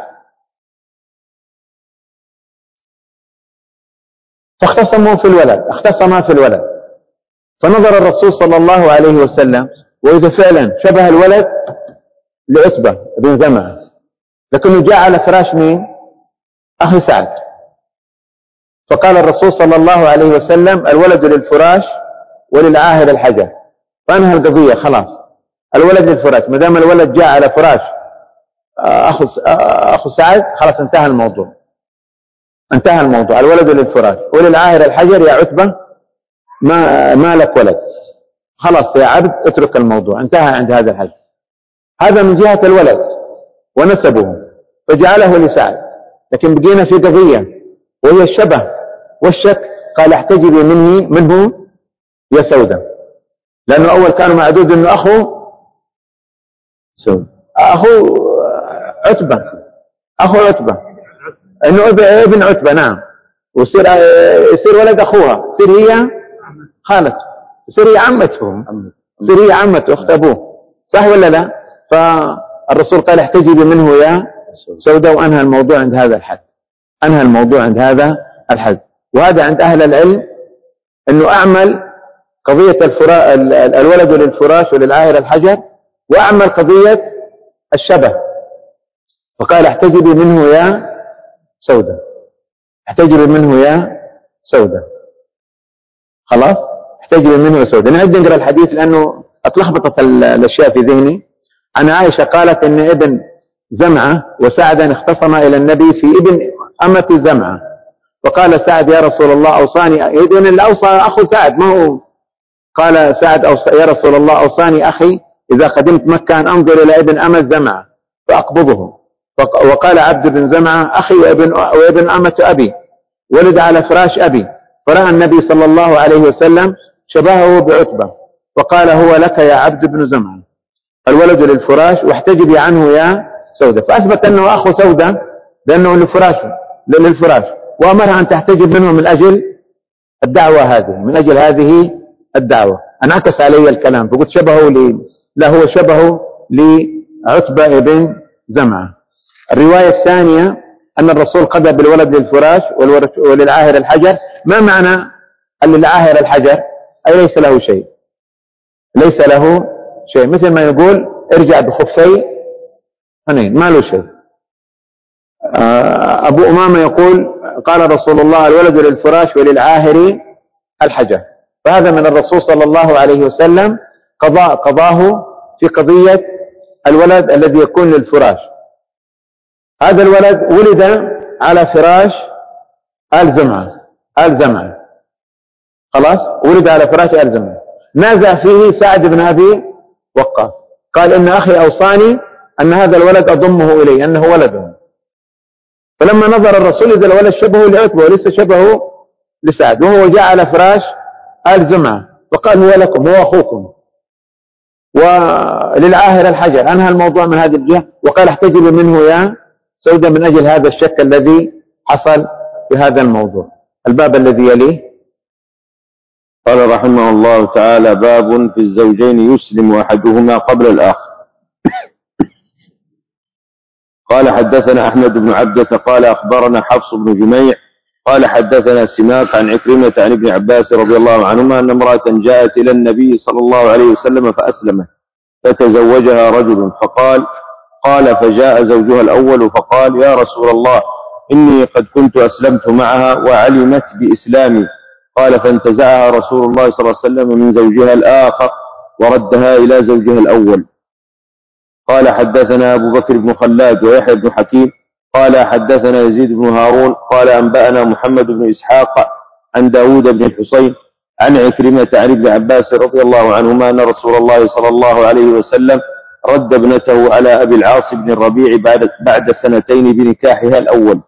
فاختصما في الولد. فنظر الرسول صلى الله عليه وسلم وإذا فعلا شبه الولد لعتبة بن زمعة، لكنه جاء على فراش مين؟ أخي سعد. فقال الرسول صلى الله عليه وسلم: الولد للفراش وللعاهر الحجر. فأنهى القضية، خلاص الولد للفراش، ما دام الولد جاء على فراش أخو سعد، خلاص انتهى الموضوع. الولد للفراش وللعاهر الحجر، يا عتبة ما لك ولد، خلاص يا عبد اترك الموضوع، انتهى عند هذا الحج. هذا من جهة الولد ونسبه، فجعله لسعد. لكن بقينا في قضية وهي الشبه والشك. قال: احتجبي منه يا سودة، لأنه أول كانوا معدود أنه أخو سودة. أخو عتبة، أخو عتبة، إنه ابن عتبة، نعم. ويصير يصير ولد أخوها، يصير هي خالته، يصير هي عمته، يصير هي عمته أخت أبوه، صح ولا لا؟ فالرسول قال احتجبي منه يا سودة، وأنهى الموضوع عند هذا الحد، أنهى الموضوع عند هذا الحد. وهذا عند أهل العلم أنه أعمل قضية الولد للفراش وللعاهر الحجر، وأعمل قضية الشبه، فقال احتجبي منه يا سودة، احتجبي منه يا سودة، خلاص احتجبي منه يا سودة. نعد نقرأ الحديث لأنه اتلخبطت الأشياء في ذهني. عن عائشة قالت إن ابن زمعة وسعدا اختصما إلى النبي في ابن أمة زمعة، وقال سعد يا رسول الله أوصاني، إذن اللي أوصى أخو سعد ما هو، قال سعد يا رسول الله أوصاني أخي إذا قدمت مكة أن أنظر إلى ابن أمة زمعة فأقبضه. وقال عبد بن زمعة أخي وابن أمة أبي، ولد على فراش أبي، فرأى النبي صلى الله عليه وسلم شبهه بعتبة، وقال هو لك يا عبد بن زمعة الولد للفراش واحتجبي عنه يا سودة، فأثبت أنه أخو سودة لأنه للفراش، وأمرها أن تحتجب منه من أجل الدعوة هذه، من أجل هذه الدعوة. انعكس علي الكلام فقلت شبهه لا، هو شبهه لعتبة بن زمعة. الرواية الثانية أن الرسول قضى بالولد للفراش وللعاهر الحجر. ما معنى للعاهر الحجر؟ أي ليس له شيء، ليس له شيء، مثل ما يقول ارجع بخفي حنين، ما له شيء. أبو أمامة يقول قال رسول الله الولد للفراش وللعاهر الحجر، فهذا من الرسول صلى الله عليه وسلم قضاه في قضية الولد الذي يكون للفراش. هذا الولد ولد على فراش آل زمعة، خلاص ولد على فراش آل زمعة. نازع فيه سعد بن أبي وقاص، قال إن أخي أوصاني أن هذا الولد أضمه إلي أنه ولده، فلما نظر الرسول إذا الولد شبهه لعتبة وليس شبهه لسعد، وهو جاء على فراش آل زمعة، وقال هو لكم، هو أخوكم. وللعاهر الحجر أنهى الموضوع من هذه الجهة، وقال احتجب منه يا سودة من أجل هذا الشك الذي حصل في هذا الموضوع. الباب الذي يليه قال رحمه الله تعالى باب في الزوجين يسلم أحدهما قبل الآخر. قال حدثنا أحمد بن عبدة قال أخبرنا حفص بن جميع قال حدثنا سماك عن عكرمة عن ابن عباس رضي الله عنهما أن امرأة جاءت إلى النبي صلى الله عليه وسلم فأسلمت فتزوجها رجل قال فجاء زوجها الأول فقال يا رسول الله إني قد كنت أسلمت معها وعلمت بإسلامي، قال فانتزعها رسول الله صلى الله عليه وسلم من زوجها الآخر وردها إلى زوجها الأول. قال حدثنا أبو بكر بن خلاد ويحيى بن حكيم قال حدثنا يزيد بن هارون قال أنبأنا محمد بن إسحاق عن داود بن الحصين عن عكرمة عن ابن عباس رضي الله عنهما أن رسول الله صلى الله عليه وسلم رد ابنته على أبي العاص بن الربيع بعد سنتين بنكاحها الأول.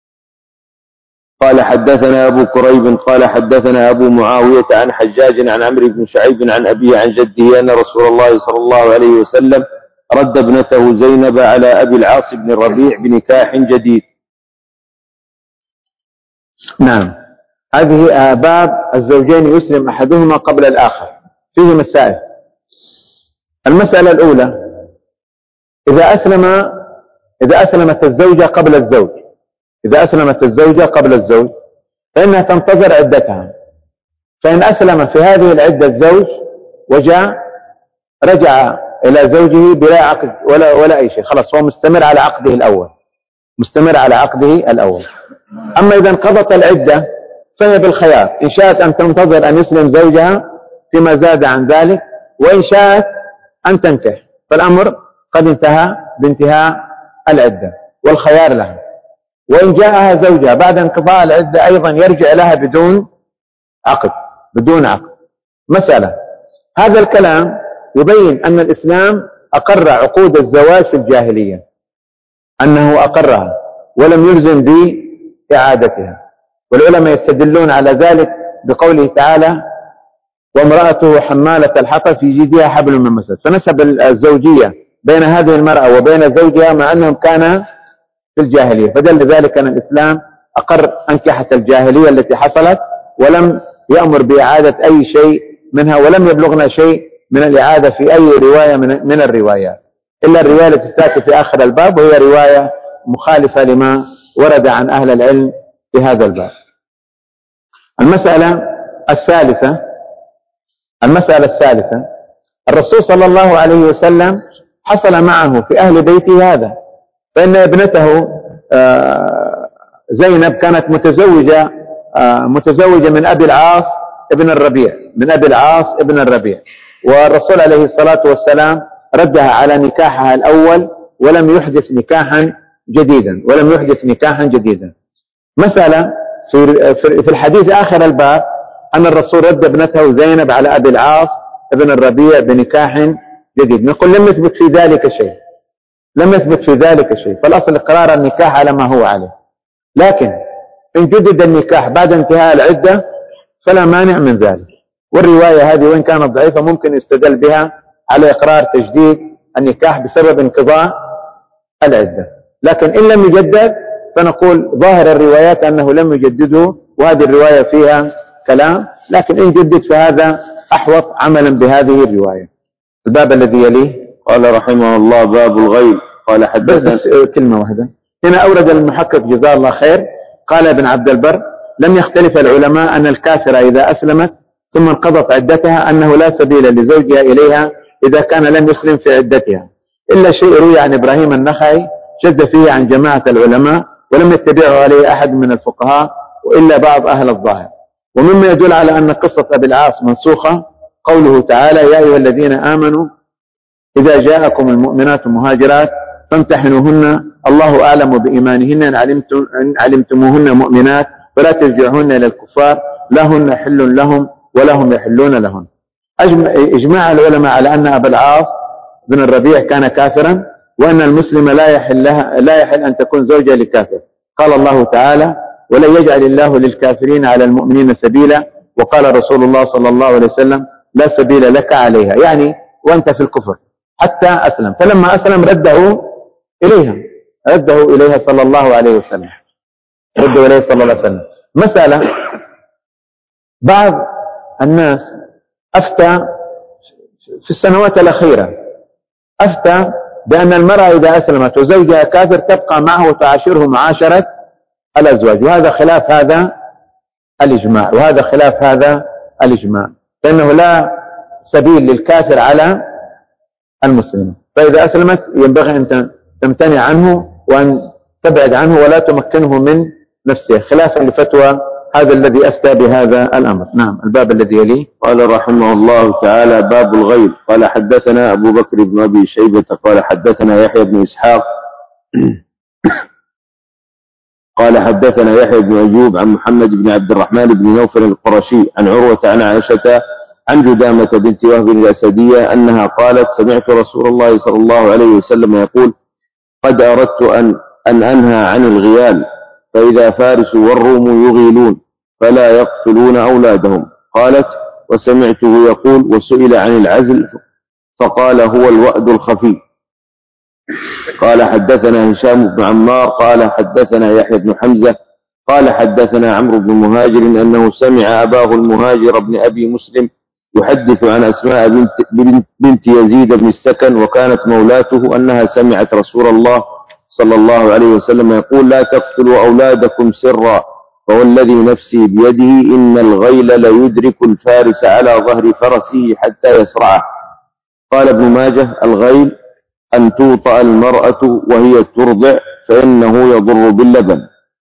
قال حدثنا أبو كريب قال حدثنا أبو معاوية عن حجاج عن عمرو بن شعيب عن أبيه عن جده أن رسول الله صلى الله عليه وسلم رد ابنته زينب على أبي العاص بن الربيع بنكاح جديد. نعم. هذه باب الزوجين يسلم أحدهما قبل الآخر، فيه مسائل. المسألة الأولى إذا أسلمت الزوجة قبل الزوج، إذا أسلمت الزوجة قبل الزوج فإنها تنتظر عدتها، فإن أسلم في هذه العدة الزوج وجاء رجع إلى زوجه بلا عقد ولا أي شيء، خلاص هو مستمر على عقده الأول، مستمر على عقده الأول. أما إذا انقضت العدة فهي بالخيار، إن شاءت أن تنتظر أن يسلم زوجها فيما زاد عن ذلك، وإن شاءت أن تنكح، فالأمر قد انتهى بانتهاء العدة والخيار لها. وإن جاءها زوجها بعد انقضاء العدة أيضا يرجع لها بدون عقد. مسألة، هذا الكلام يبين أن الإسلام أقر عقود الزواج في الجاهلية، أنه أقرها ولم يلزم بإعادتها، والعلماء يستدلون على ذلك بقوله تعالى وامرأته حمالة الحطب في جيدها حبل من مسد، فنسب الزوجية بين هذه المرأة وبين زوجها مع أنهم كانا في الجاهلية، فدل ذلك أن الإسلام أقر أنكحة الجاهلية التي حصلت، ولم يأمر بإعادة أي شيء منها، ولم يبلغنا شيء من الإعادة في أي رواية من الروايات، إلا الرواية التي تأتي في آخر الباب، وهي رواية مخالفة لما ورد عن أهل العلم في هذا الباب. المسألة الثالثة الرسول صلى الله عليه وسلم حصل معه في أهل بيته هذا، فإن ابنته زينب كانت متزوجة من أبي العاص ابن الربيع، والرسول عليه الصلاة والسلام ردها على نكاحها الأول ولم يحدث نكاحا جديدا. مسألة في الحديث آخر الباب أن الرسول رد ابنته زينب على أبي العاص ابن الربيع بنكاح جديد. نقول لم يثبت في ذلك شيء، فالأصل إقرار النكاح على ما هو عليه، لكن إن جدد النكاح بعد انتهاء العدة فلا مانع من ذلك، والرواية هذه وإن كانت ضعيفة ممكن يستدل بها على إقرار تجديد النكاح بسبب انقضاء العدة، لكن إن لم يجدد فنقول ظاهر الروايات أنه لم يجدده، وهذه الرواية فيها كلام، لكن إن جدد فهذا أحوط عملا بهذه الرواية. الباب الذي يليه قال رحمه الله: باب الغيب. قال حدثنا. كلمة واحدة هنا أورد المحقق جزاه الله خير، قال ابن عبد البر: لم يختلف العلماء أن الكافرة إذا أسلمت ثم انقضت عدتها أنه لا سبيل لزوجها إليها إذا كان لم يسلم في عدتها، إلا شيء روي عن إبراهيم النخعي شد فيه عن جماعة العلماء ولم يتبعه عليه أحد من الفقهاء وإلا بعض أهل الظاهر. ومما يدل على أن قصة أبي العاص منسوخة قوله تعالى: يا أيها الذين آمنوا إذا جاءكم المؤمنات مهاجرات فامتحنوهن الله أعلم بإيمانهن إن علمتموهن مؤمنات فلا ترجعوهن إلى الكفار لا هن حل لهم ولا هم يحلون لهن. إجماع العلماء على أن أبا العاص بن الربيع كان كافرا، وأن المسلم لا يحل أن تكون زوجة لكافر. قال الله تعالى: ولن يجعل الله للكافرين على المؤمنين سبيلا، وقال رسول الله صلى الله عليه وسلم: لا سبيل لك عليها، يعني وأنت في الكفر حتى أسلم. فلما أسلم رده إليها صلى الله عليه وسلم. مسألة: بعض الناس أفتى في السنوات الأخيرة بأن المرأة إذا أسلمت وزوجها كافر تبقى معه وتعاشره معاشرة الأزواج، وهذا خلاف هذا الإجماع، فإنه لا سبيل للكافر على المسلم، فإذا أسلمت ينبغي أن تمتنع عنه وأن تبعد عنه ولا تمكنه من نفسه، خلافا لفتوى هذا الذي أفتى بهذا الأمر. نعم. الباب الذي يليه. قال رحمه الله تعالى: باب الغيب. قال حدثنا أبو بكر بن أبي شيبة قال حدثنا يحيى بن إسحاق قال حدثنا يحيى بن أيوب عن محمد بن عبد الرحمن بن نوفل القرشي عن عروة عن عائشة عن جدامة بنت وهب الأسدية أنها قالت: سمعت رسول الله صلى الله عليه وسلم يقول: قد أردت أن أنهى عن الغيال، فإذا فارس والروم يغيلون فلا يقتلون أولادهم. قالت: وسمعته يقول: وسئل عن العزل فقال: هو الوأد الخفي. قال حدثنا هشام بن عمار قال حدثنا يحيى بن حمزة قال حدثنا عمرو بن مهاجر أنه سمع أباه المهاجر بن أبي مسلم يحدث عن أسماء بنت يزيد بن السكن وكانت مولاته أنها سمعت رسول الله صلى الله عليه وسلم يقول: لا تقتلوا أولادكم سرا، فوالذي نفسي بيده إن الغيل ليدرك الفارس على ظهر فرسه حتى يسرعه. قال ابن ماجه: الغيل أن توطأ المرأة وهي ترضع فإنه يضر باللبن.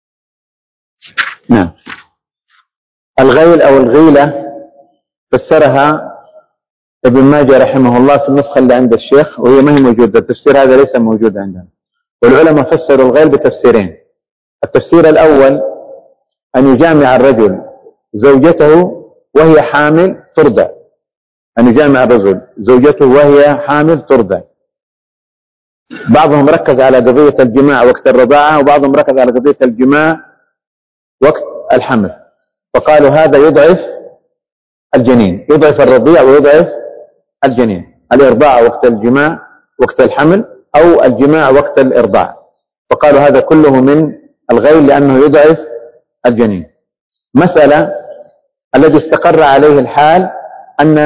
نعم. الغيل أو الغيلة فسرها ابن ماجه رحمه الله في النسخة اللي عند الشيخ، وهي ما هي موجودة، التفسير هذا ليس موجود عندنا، والعلماء فسروا الغيل بتفسيرين. التفسير الأول أن يجامع الرجل زوجته وهي حامل ترضع، أن يجامع الرجل زوجته وهي حامل ترضع. بعضهم ركز على قضية الجماع وقت الرضاعة، وبعضهم ركز على قضية الجماع وقت الحمل، فقالوا هذا يضعف الجنين، يضعف الرضيع ويضعف الجنين، الإرضاع وقت الجماع وقت الحمل أو الجماع وقت الإرضاع، فقالوا هذا كله من الغيل لأنه يضعف الجنين. مسألة الذي استقر عليه الحال أن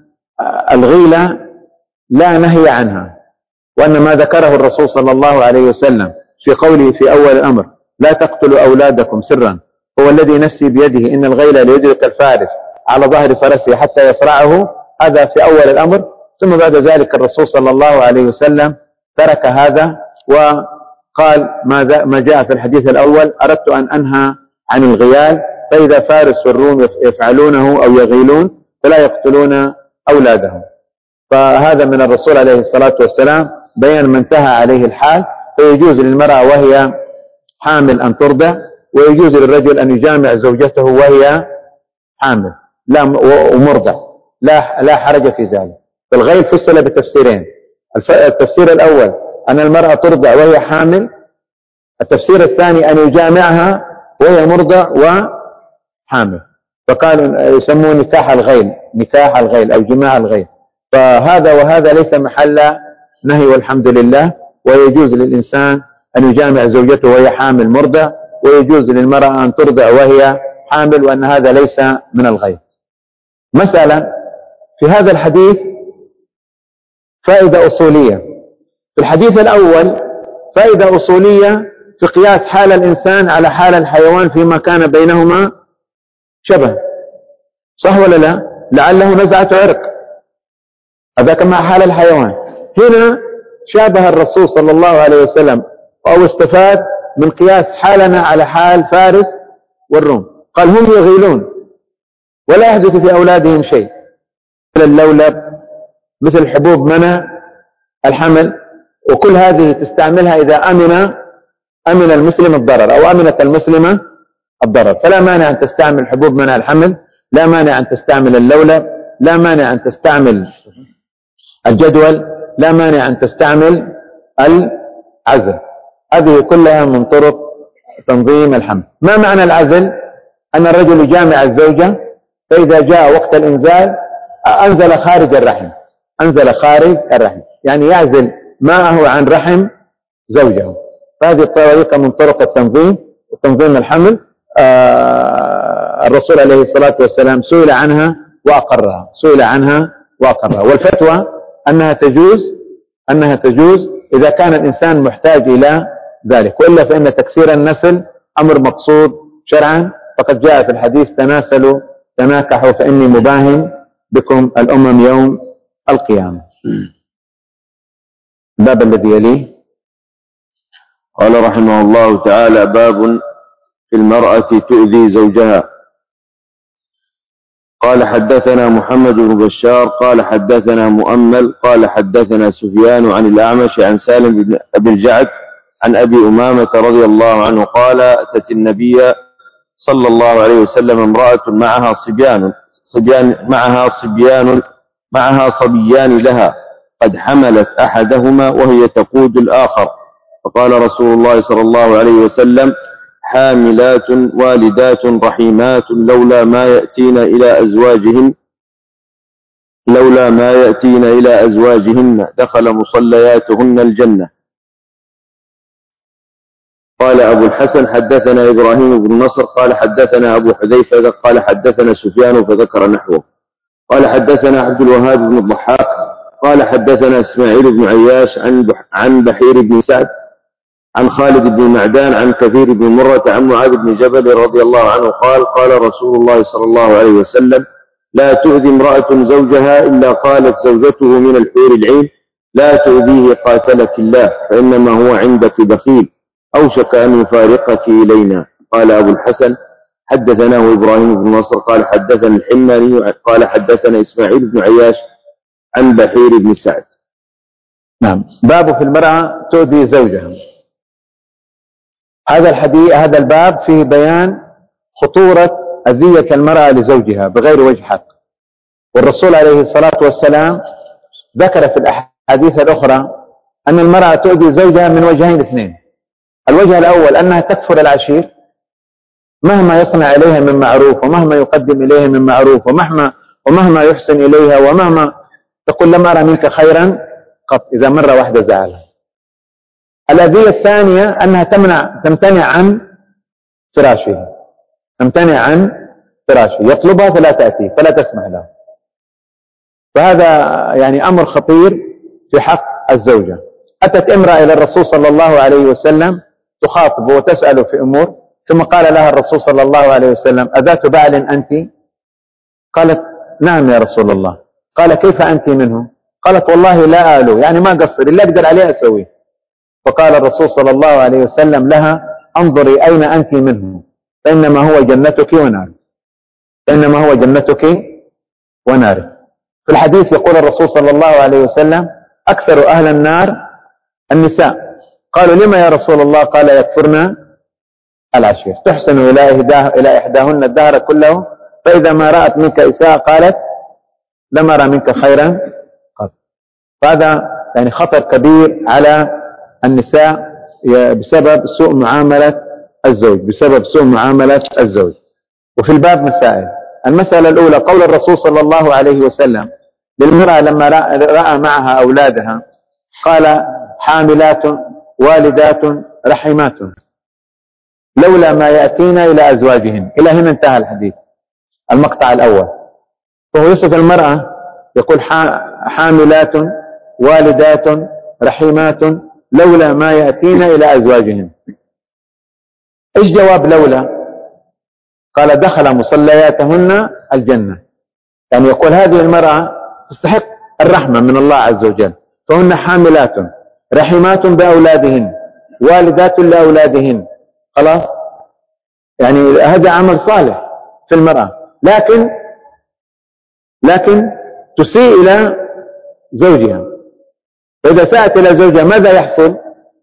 الغيلة لا نهي عنها، وأن ما ذكره الرسول صلى الله عليه وسلم في قوله في أول الأمر لا تقتلوا أولادكم سرا هو الذي نفسي بيده إن الغيل ليدرك الفارس على ظهر فرسه حتى يصرعه، هذا في أول الأمر. ثم بعد ذلك الرسول صلى الله عليه وسلم ترك هذا وقال ما جاء في الحديث الأول أردت أن أنهى عن الغيال، فإذا فارس والروم يفعلونه أو يغيلون فلا يقتلون أولادهم. فهذا من الرسول عليه الصلاة والسلام بيان ما انتهى عليه الحال، فيجوز للمرأة وهي حامل أن ترضع، ويجوز للرجل أن يجامع زوجته وهي حامل ومرضع، لا حرج في ذلك. فالغيل فصل بتفسيرين، التفسير الأول أن المرأة ترضع وهي حامل، التفسير الثاني أن يجامعها وهي مرضع وحامل، فقالوا يسموه نكاح الغيل أو جماع الغيل. فهذا وهذا ليس محل نهي والحمد لله، ويجوز للإنسان أن يجامع زوجته وهي حامل مرضع، ويجوز للمرأة أن ترضع وهي حامل، وأن هذا ليس من الغيل. مسألة في هذا الحديث فائدة أصولية. في الحديث الأول فائدة أصولية في قياس حال الإنسان على حال الحيوان فيما كان بينهما شبه، صح ولا لا؟ لعله نزعة عرق، هذا كما حال الحيوان. هنا شابه الرسول صلى الله عليه وسلم أو استفاد من قياس حالنا على حال فارس والروم، قال هم يغيلون ولا يحدث في أولادهم شيء، مثل اللولب، مثل حبوب منع الحمل، وكل هذه تستعملها إذا أمن المسلم الضرر أو أمنت المسلمة الضرر، فلا مانع أن تستعمل حبوب منع الحمل، لا مانع أن تستعمل اللولب، لا مانع أن تستعمل الجدول، لا مانع أن تستعمل العزل، هذه كلها من طرق تنظيم الحمل. ما معنى العزل؟ أن الرجل يجامع الزوجة فإذا جاء وقت الإنزال أنزل خارج الرحم، يعني يعزل ماءه عن رحم زوجه. فهذه الطريقة من طرق التنظيم وتنظيم الحمل. الرسول عليه الصلاة والسلام سئل عنها وأقرها، والفتوى أنها تجوز إذا كان الإنسان محتاج إلى ذلك، وإلا فإن تكثير النسل أمر مقصود شرعا، فقد جاء في الحديث تناسلوا تناكحوا فإني مباهن بكم الأمم يوم القيامة. الباب الذي يليه قال رحمه الله تعالى باب في المرأة تؤذي زوجها. قال حدثنا محمد بن بشار قال حدثنا مؤمل قال حدثنا سفيان عن الأعمش عن سالم بن أبي الجعد عن أبي أمامة رضي الله عنه قال أتت النبي صلى الله عليه وسلم امرأة معها صبيان لها قد حملت أحدهما وهي تقود الآخر، فقال رسول الله صلى الله عليه وسلم حاملات والدات رحيمات لولا ما يأتين إلى أزواجهن دخل مصلياتهن الجنة. قال أبو الحسن حدثنا إبراهيم بن نصر قال حدثنا أبو حذيفة قال حدثنا سفيان فذكر نحوه. قال حدثنا عبد الوهاب بن الضحاك قال حدثنا إسماعيل بن عياش عن بحير بن سعد عن خالد بن معدان عن كثير بن مرة عن معاذ بن جبل رضي الله عنه قال قال رسول الله صلى الله عليه وسلم لا تؤذي امرأة زوجها إلا قالت زوجته من الحور العين لا تؤذيه قاتلك الله فإنما هو عندك بخيل أوشك أن يفارقك إلينا. قال أبو الحسن حدثناه إبراهيم بن نصر قال حدثنا الحماني قال حدثنا إسماعيل بن عياش عن بحير بن سعد. نعم. باب في المرأة تؤذي زوجها. هذا الباب فيه بيان خطورة أذية المرأة لزوجها بغير وجه حق، والرسول عليه الصلاة والسلام ذكر في الأحاديث الأخرى أن المرأة تؤذي زوجها من وجهين اثنين. الوجه الأول أنها تكفر العشير مهما يصنع إليها من معروف ومهما يقدم إليها من معروف ومهما يحسن إليها ومهما تقول لم أرى منك خيرا قط إذا مرة واحدة زعلها. الأذية الثانية أنها تمتنع عن فراشه، تمتنع عن فراشه، يطلبها فلا تأتي، فلا تسمح له. فهذا يعني أمر خطير في حق الزوجة. أتت امرأة إلى الرسول صلى الله عليه وسلم تخاطبه وتسأله في أمور، ثم قال لها الرسول صلى الله عليه وسلم: أذات بعل أنت؟ قالت: نعم يا رسول الله. قال: كيف أنت منه؟ قالت: والله لا آله، يعني ما قصر، اللي أقدر عليه أسويه. فقال الرسول صلى الله عليه وسلم لها: انظري أين أنت منه، فإنما هو جنتك ونارك، فإنما هو جنتك ونارك. في الحديث يقول الرسول صلى الله عليه وسلم: أكثر أهل النار النساء. قالوا: لما يا رسول الله؟ قال: يكفرن العشير، تحسن إلى إحداهن الدهر كله، فإذا ما رأت منك إساءة قالت: لم أرى منك خيرا قط. فهذا يعني خطر كبير على النساء بسبب سوء معاملة الزوج، بسبب سوء معاملة الزوج. وفي الباب مسائل. المسألة الأولى قول الرسول صلى الله عليه وسلم للمرأة لما رأى معها أولادها، قال: حاملات والدات رحمات لولا ما يأتين إلى أزواجهن. إلى هنا انتهى الحديث، المقطع الأول. فهو يصف المرأة يقول: حاملات والدات رحمات لولا ما يأتين إلى أزواجهن. إيش جواب لولا؟ قال: دخل مصلياتهن الجنة. يعني يقول هذه المرأة تستحق الرحمة من الله عز وجل، فهن حاملات رحمات بأولادهن والدات لأولادهن. خلاص، يعني هذا عمل صالح في المرأة، لكن تسيء إلى زوجها. وإذا ساءت إلى زوجها ماذا يحصل؟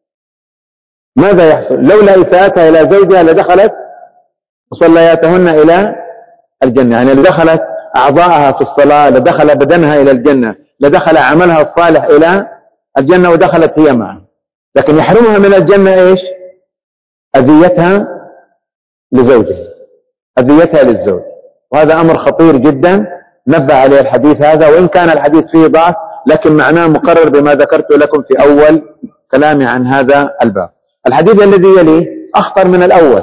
لولا إساءتها إلى زوجها لدخلت مصلياتهن إلى الجنة، يعني لدخلت أعضاءها في الصلاة، لدخل بدنها إلى الجنة، لدخل عملها الصالح إلى الجنة ودخلت هي معه. لكن يحرمها من الجنة إيش؟ أذيتها لزوجها، أذيتها للزوج. وهذا أمر خطير جدا نبه عليه الحديث هذا، وإن كان الحديث فيه ضعف لكن معناه مقرر بما ذكرت لكم في أول كلامي عن هذا الباب. الحديث الذي يليه أخطر من الأول،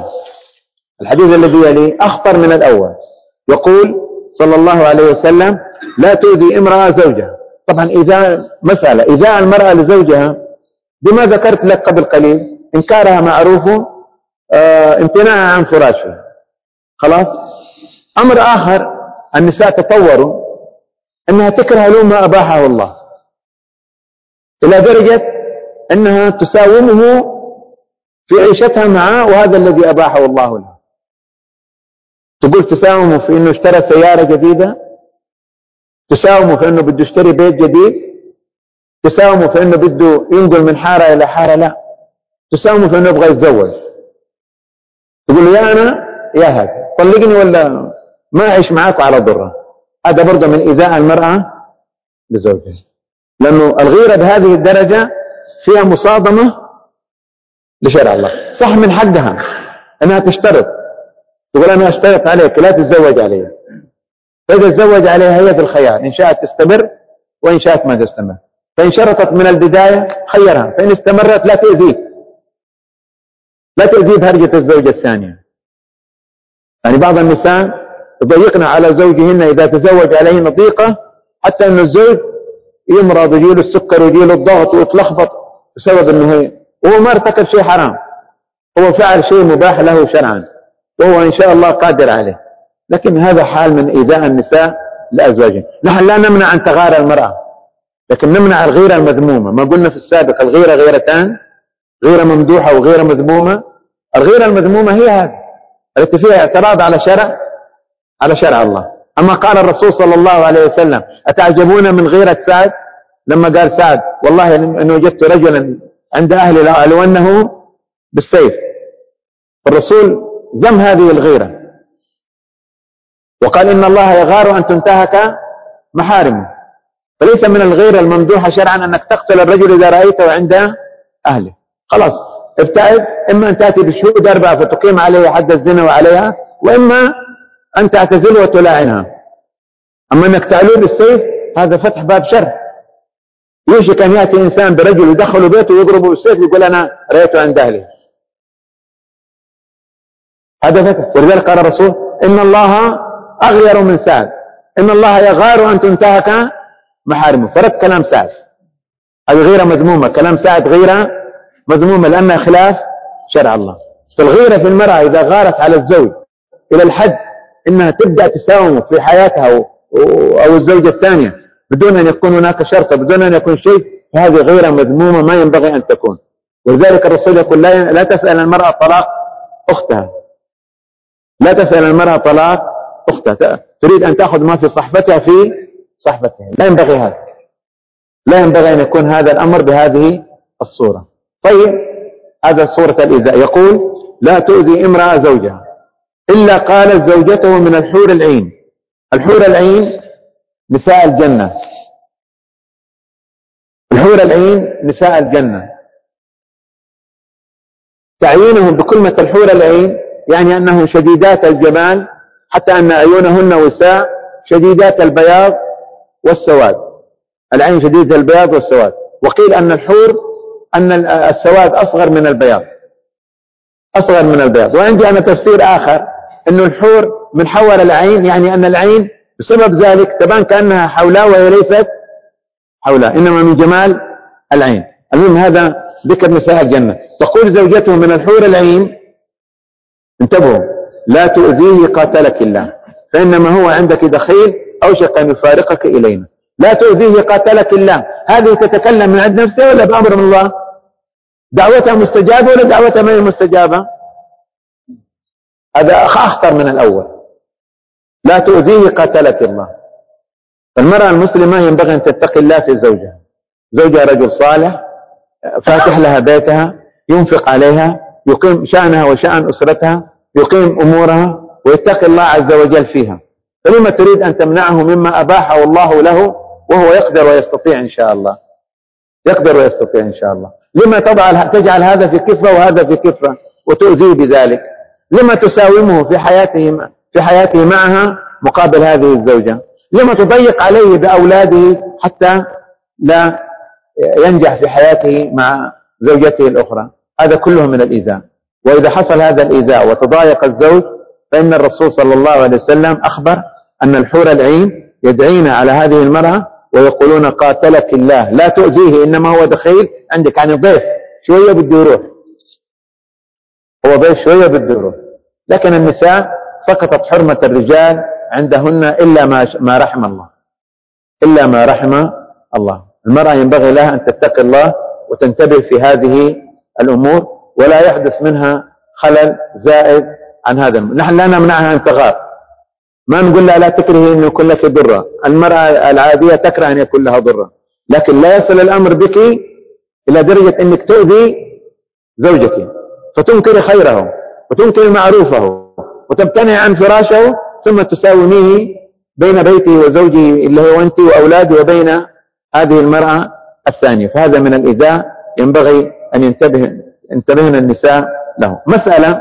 يقول صلى الله عليه وسلم: لا تؤذي امرأة زوجها. طبعا إذا المرأة لزوجها بما ذكرت لك قبل قليل: إنكارها معروف، امتناعها عن فراشها. خلاص. أمر آخر، النساء تطوروا أنها تكره له ما أباحه الله، إلى درجة أنها تساومه في عيشتها معه، وهذا الذي أباحه الله لها. تقول تساومه في أنه اشترى سيارة جديدة، تساومه في أنه بده يشتري بيت جديد، تساومه في أنه بده ينقل من حارة إلى حارة، لا، تساومه في أنه يبغى يتزوج. تقول له: يا أنا يا هذا، طلقني ولا ما أعيش معاك على ضرة. هذا برضه من إيذاء المرأة لزوجها، لأنه الغيرة بهذه الدرجة فيها مصادمة لشرع الله. صح من حقها أنها تشترط، تقول: أنا أشترط عليك لا تتزوج علي، فإذا تزوج عليها هي في الخيار، إن شاءت تستمر وإن شاءت ما تستمر. فإن شرطت من البداية خيرها، فإن استمرت لا تؤذيه بهرجة الزوجة الثانية. يعني بعض النساء يضيقن على زوجهن إذا تزوج عليهن ضيقة، حتى أن الزوج يمرض ويجيله السكر ويجيله الضغط ويتلخبط بسبب أنه وهو ما ارتكب شيء حرام، هو فعل شيء مباح له شرعا، وهو إن شاء الله قادر عليه. لكن هذا حال من إيذاء النساء لأزواجهن. نحن لا نمنع أن تغار المرأة، لكن نمنع الغيرة المذمومة. ما قلنا في السابق الغيرة غيرتان: غيرة ممدوحة وغيرة مذمومة. الغيرة المذمومة هي هذه التي فيها اعتراض على شرع الله. أما قال الرسول صلى الله عليه وسلم: أتعجبون من غيرة سعد؟ لما قال سعد: والله أنه وجدت رجلا عند أهلي لأعلونه بالسيف. الرسول ذم هذه الغيرة وقال: إن الله يغار أن تنتهك محارمه. فليس من الغيرة الممدوحة شرعا أنك تقتل الرجل إذا رأيته عند أهله. خلاص، ابتعد. إما أن تأتي بالشهود 4 فتقيم عليه حد الزنا وعليها، وإما أن تعتزله وتلاعنها. أما أنك تعلوه بالسيف هذا فتح باب شر، يوشك أن يأتي إنسان برجل يدخل بيته ويضربه بالسيف يقول أنا رأيته عند أهله. هذا فتح. ولذلك قال الرسول إن الله أغير من سعد، إن الله يغار أن تنتهك محارمه، فرد كلام سعد. هذه غيرة مذمومة، كلام سعد غيرة مذمومة لأنها خلاف شرع الله. فالغيرة في المرأة إذا غارت على الزوج إلى الحد إنها تبدأ تساومه في حياتها أو الزوجة الثانية بدون أن يكون هناك شرط، بدون أن يكون شيء، فهذه غيرة مذمومة ما ينبغي أن تكون. ولذلك الرسول يقول لا تسأل المرأة طلاق أختها، لا تسأل المرأة طلاق أختها، تريد أن تأخذ ما في صحفتها في صحفتها، لا ينبغي هذا، لا ينبغي أن يكون هذا الأمر بهذه الصورة. طيب، هذا صورة الإيذاء. يقول لا تؤذي امرأة زوجها إلا قالت زوجته من الحور العين. الحور العين نساء الجنة، الحور العين نساء الجنة. تعيينهم بكلمة الحور العين يعني أنهم شديدات الجمال، حتى أن عيونهن وساء شديدات البياض والسواد. العين شديدة البياض والسواد. وقيل أن الحور أن السواد أصغر من البياض، أصغر من البياض. وعندي أنا تفسير آخر أن الحور من حور العين، يعني أن العين بسبب ذلك تبان كأنها حولاء وهي ليست حولاء، إنما من جمال العين. المهم هذا ذكر نساء الجنة. تقول زوجته من الحور العين، انتبهوا، لا تؤذيه قاتلك الله فإنما هو عندك دخيل أوشك أن يفارقك إلينا. لا تؤذيه قاتلك الله، هذه تتكلم من عند نفسها ولا بأمر من الله؟ دعوتها مستجابة ولا دعوتها غير مستجابة؟ هذا أخطر من الأول. لا تؤذيه قاتلك الله. فالمرأة المسلمة ينبغي أن تتقي الله في زوجها. زوجها رجل صالح فاتح لها بيتها، ينفق عليها، يقيم شأنها وشأن أسرتها، يقيم أمورها ويتقي الله عز وجل فيها. فلما تريد أن تمنعه مما أباحه الله له وهو يقدر ويستطيع إن شاء الله؟ يقدر ويستطيع إن شاء الله. لما تجعل هذا في كفة وهذا في كفة وتؤذيه بذلك؟ لما تساومه في حياته معها مقابل هذه الزوجة؟ لما تضيق عليه بأولاده حتى لا ينجح في حياته مع زوجته الأخرى؟ هذا كله من الإيذاء. وإذا حصل هذا الإيذاء وتضايق الزوج، فإن الرسول صلى الله عليه وسلم أخبر أن الحور العين يدعين على هذه المرأة ويقولون قاتلك الله لا تؤذيه إنما هو دخيل عندك، يعني ضيف شوية بده يروح، هو ضيف شوية بده يروح. لكن النساء سقطت حرمة الرجال عندهن إلا ما رحم الله، إلا ما رحم الله. المرأة ينبغي لها أن تتقي الله وتنتبه في هذه الأمور ولا يحدث منها خلل زائد عن هذا. نحن لا نمنعها أن تغار، ما نقول لها لا تكرهي أن يكون لك ضرة، المرأة العادية تكره أن يكون لها ضرة، لكن لا يصل الأمر بك إلى درجة أنك تؤذي زوجك فتنكر خيره وتنكر معروفه وتمتنع عن فراشه ثم تساوميه بين بيته وزوجه اللي هو أنت وأولاده وبين هذه المرأة الثانية. فهذا من الإيذاء ينبغي أن ينتبهن النساء له. مسألة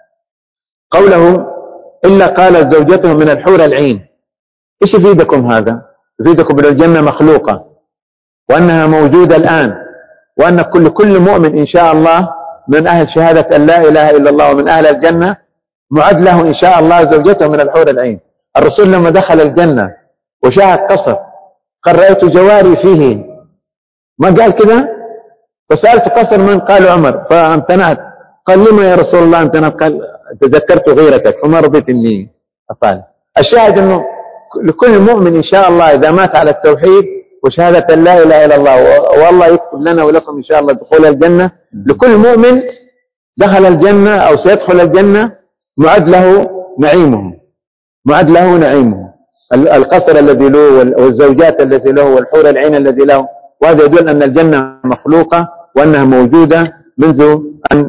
قوله إلا قالت زوجته من الحور العين، إيش يفيدكم هذا؟ يفيدكم أن الجنة مخلوقة وأنها موجودة الآن، وأن كل مؤمن إن شاء الله من أهل شهادة أن لا إله إلا الله ومن أهل الجنة معد له إن شاء الله زوجته من الحور العين. الرسول لما دخل الجنة وشاهد قصر قال رأيت جواري فيه، ما قال كذا؟ فسألت قصر من؟ قال عمر، فامتنعت. قال لما يا رسول الله امتنعت؟ قال تذكرت غيرتك فما رضيت إني أطالب. الشاهد أنه لكل مؤمن إن شاء الله إذا مات على التوحيد وشهادة لا إله إلا الله والله يكتب لنا ولكم إن شاء الله دخول الجنة، لكل مؤمن دخل الجنة أو سيدخل الجنة معد له نعيمه، معد له نعيمه، القصر الذي له والزوجات التي له والحور العين الذي له. وهذا يدل أن الجنة مخلوقة وأنها موجودة منذ أن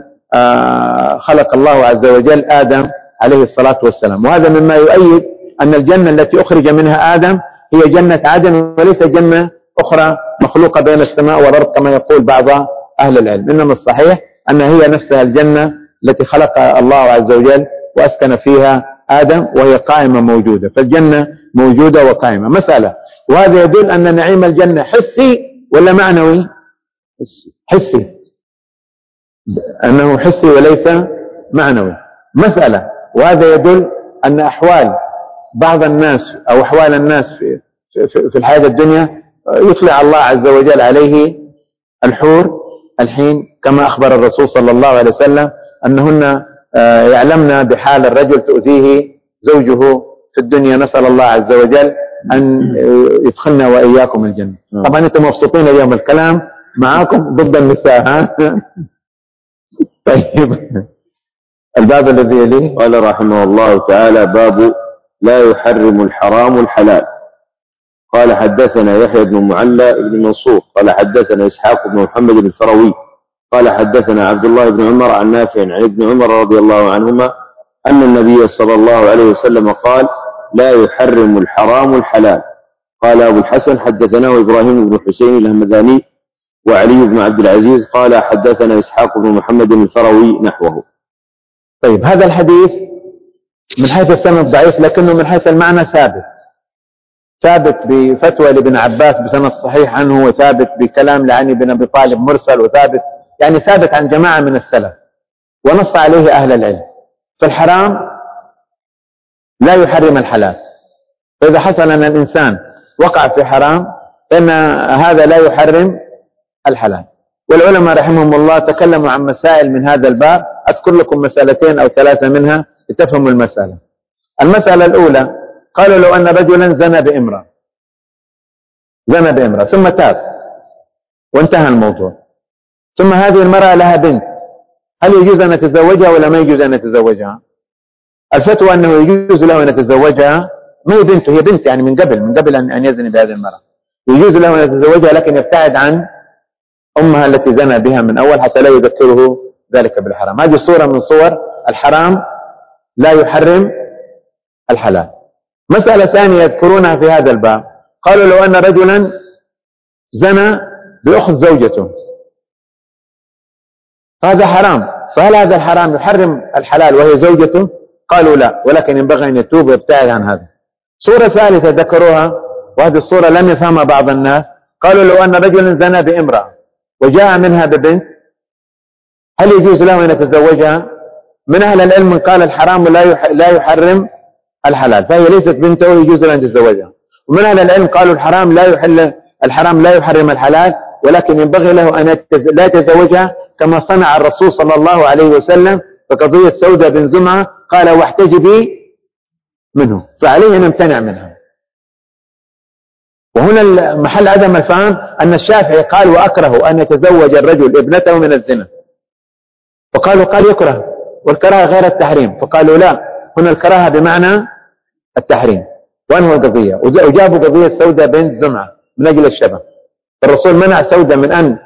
خلق الله عز وجل آدم عليه الصلاة والسلام. وهذا مما يؤيد أن الجنة التي أخرج منها آدم هي جنة عدن وليس جنة أخرى مخلوقة بين السماء والأرض كما يقول بعض أهل العلم. إنما الصحيح أن هي نفسها الجنة التي خلق الله عز وجل وأسكن فيها آدم وهي قائمة موجودة، فالجنة موجودة وقائمة. مسألة، وهذا يدل أن نعيم الجنة حسي ولا معنوي؟ حسي، أنه حسي وليس معنوي مسألة. وهذا يدل أن أحوال بعض الناس أو أحوال الناس في الحياة الدنيا يطلع الله عز وجل عليه الحور الحين، كما أخبر الرسول صلى الله عليه وسلم أنهن يعلمن بحال الرجل تؤذيه زوجه في الدنيا. نسأل الله عز وجل أن يدخلنا وإياكم الجنة. طبعا أنتم مبسوطين اليوم، الكلام معاكم ضد النساء، ها؟ طيب، الباب الذي يليه. قال رحمه الله تعالى: باب لا يحرم الحرام الحلال. قال حدثنا يحيى بن معلى بن منصور قال حدثنا إسحاق بن محمد الفروي قال حدثنا عبد الله بن عمر عن نافع عن ابن عمر رضي الله عنهما أن النبي صلى الله عليه وسلم قال: لا يحرم الحرام الحلال. قال أبو الحسن: حدثناه إبراهيم بن حسين الهمذاني وعلي بن عبد العزيز قال حدثنا إسحاق بن محمد الفروي نحوه. طيب، هذا الحديث من حيث السند ضعيف، لكنه من حيث المعنى ثابت بفتوى لابن عباس بسند صحيح عنه، وثابت بكلام لعلي بن أبي طالب مرسل، وثابت يعني ثابت عن جماعة من السلف ونص عليه أهل العلم. فالحرام لا يحرم الحلال، فإذا حصل أن الإنسان وقع في حرام فإن هذا لا يحرم الحلال. والعلماء رحمهم الله تكلموا عن مسائل من هذا الباب، أذكر لكم مسألتين أو ثلاثة منها لتفهموا المسألة. المسألة الأولى: قالوا لو أن رجلا زنى بامرأة ثم تاب وانتهى الموضوع، ثم هذه المرأة لها بنت، هل يجوز أن يتزوجها ولا ما يجوز أن يتزوجها؟ الفتوى أنه يجوز له أن يتزوجها، ما هي بنته، هي بنت يعني من قبل أن يزني بهذه المرأة، يجوز له أن يتزوجها لكن يبتعد عن أمها التي زنى بها من أول حتى لا يذكره ذلك بالحرام. هذه صورة من صور الحرام لا يحرم الحلال. مسألة ثانية يذكرونها في هذا الباب: قالوا لو أن رجلا زنى بأخت زوجته، هذا حرام، فهل هذا الحرام يحرم الحلال وهي زوجته؟ قالوا لا، ولكن ينبغي أن يتوب ويبتعد عن هذا. صورة ثالثة ذكروها، وهذه الصورة لم يفهمها بعض الناس: قالوا لو أن رجلا زنى بامرأة وجاء منها ببنت، هل يجوز له أن يتزوجها؟ من أهل العلم من قال الحرام لا يحرم الحلال، فهي ليست بنته يجوز له أن يتزوجها. ومن أهل العلم قالوا الحرام لا يحرم الحلال، ولكن ينبغي له أن لا يتزوجها، كما صنع الرسول صلى الله عليه وسلم في قضية سودة بن زمعة، قال: واحتجبي منه، فعليه أن يمتنع منها. وهنا محل عدم الفهم أن الشافعي قال: وأكره أن يتزوج الرجل ابنته من الزنا، فقالوا قال يكره، والكراهة غير التحريم، فقالوا لا، هنا الكراهة بمعنى التحريم. وأنهوا القضية وجابوا قضية سودة بنت زمعة من أجل الشبه. الرسول منع سودة من أن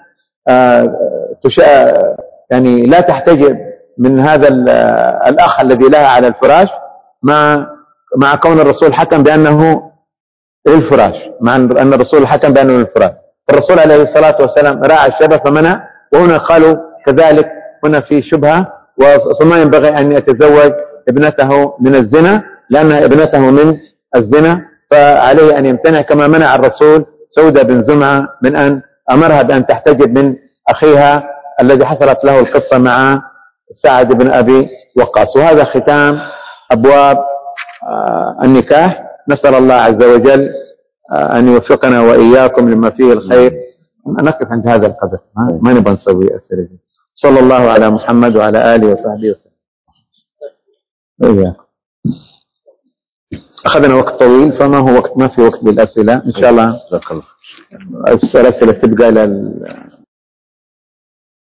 يعني لا تحتجب من هذا الأخ الذي لها على الفراش، مع كون الرسول حكم بأنه للفراش، مع أن الرسول حكم بأنه للفراش. الرسول عليه الصلاة والسلام راعى الشبه فمنع. وهنا قالوا كذلك، هنا في شبهة، فما ينبغي أن يتزوج ابنته من الزنا لأنها ابنته من الزنا، فعليه أن يمتنع، كما منع الرسول سودة بن زمعة من أن أمرها بأن تحتجب من أخيها الذي حصلت له القصة مع سعد بن أبي وقاص. وهذا ختام أبواب النكاح. نسأل الله عز وجل أن يوفقنا وإياكم لما فيه الخير. نقف عند هذا القدر، ما نبغى نسوي أسئلة. صلى الله على محمد وعلى آله وصحبه وسلم. إياكم. أخذنا وقت طويل، فما هو وقت، ما في وقت للأسئلة إن شاء الله. الأسئلة تبقى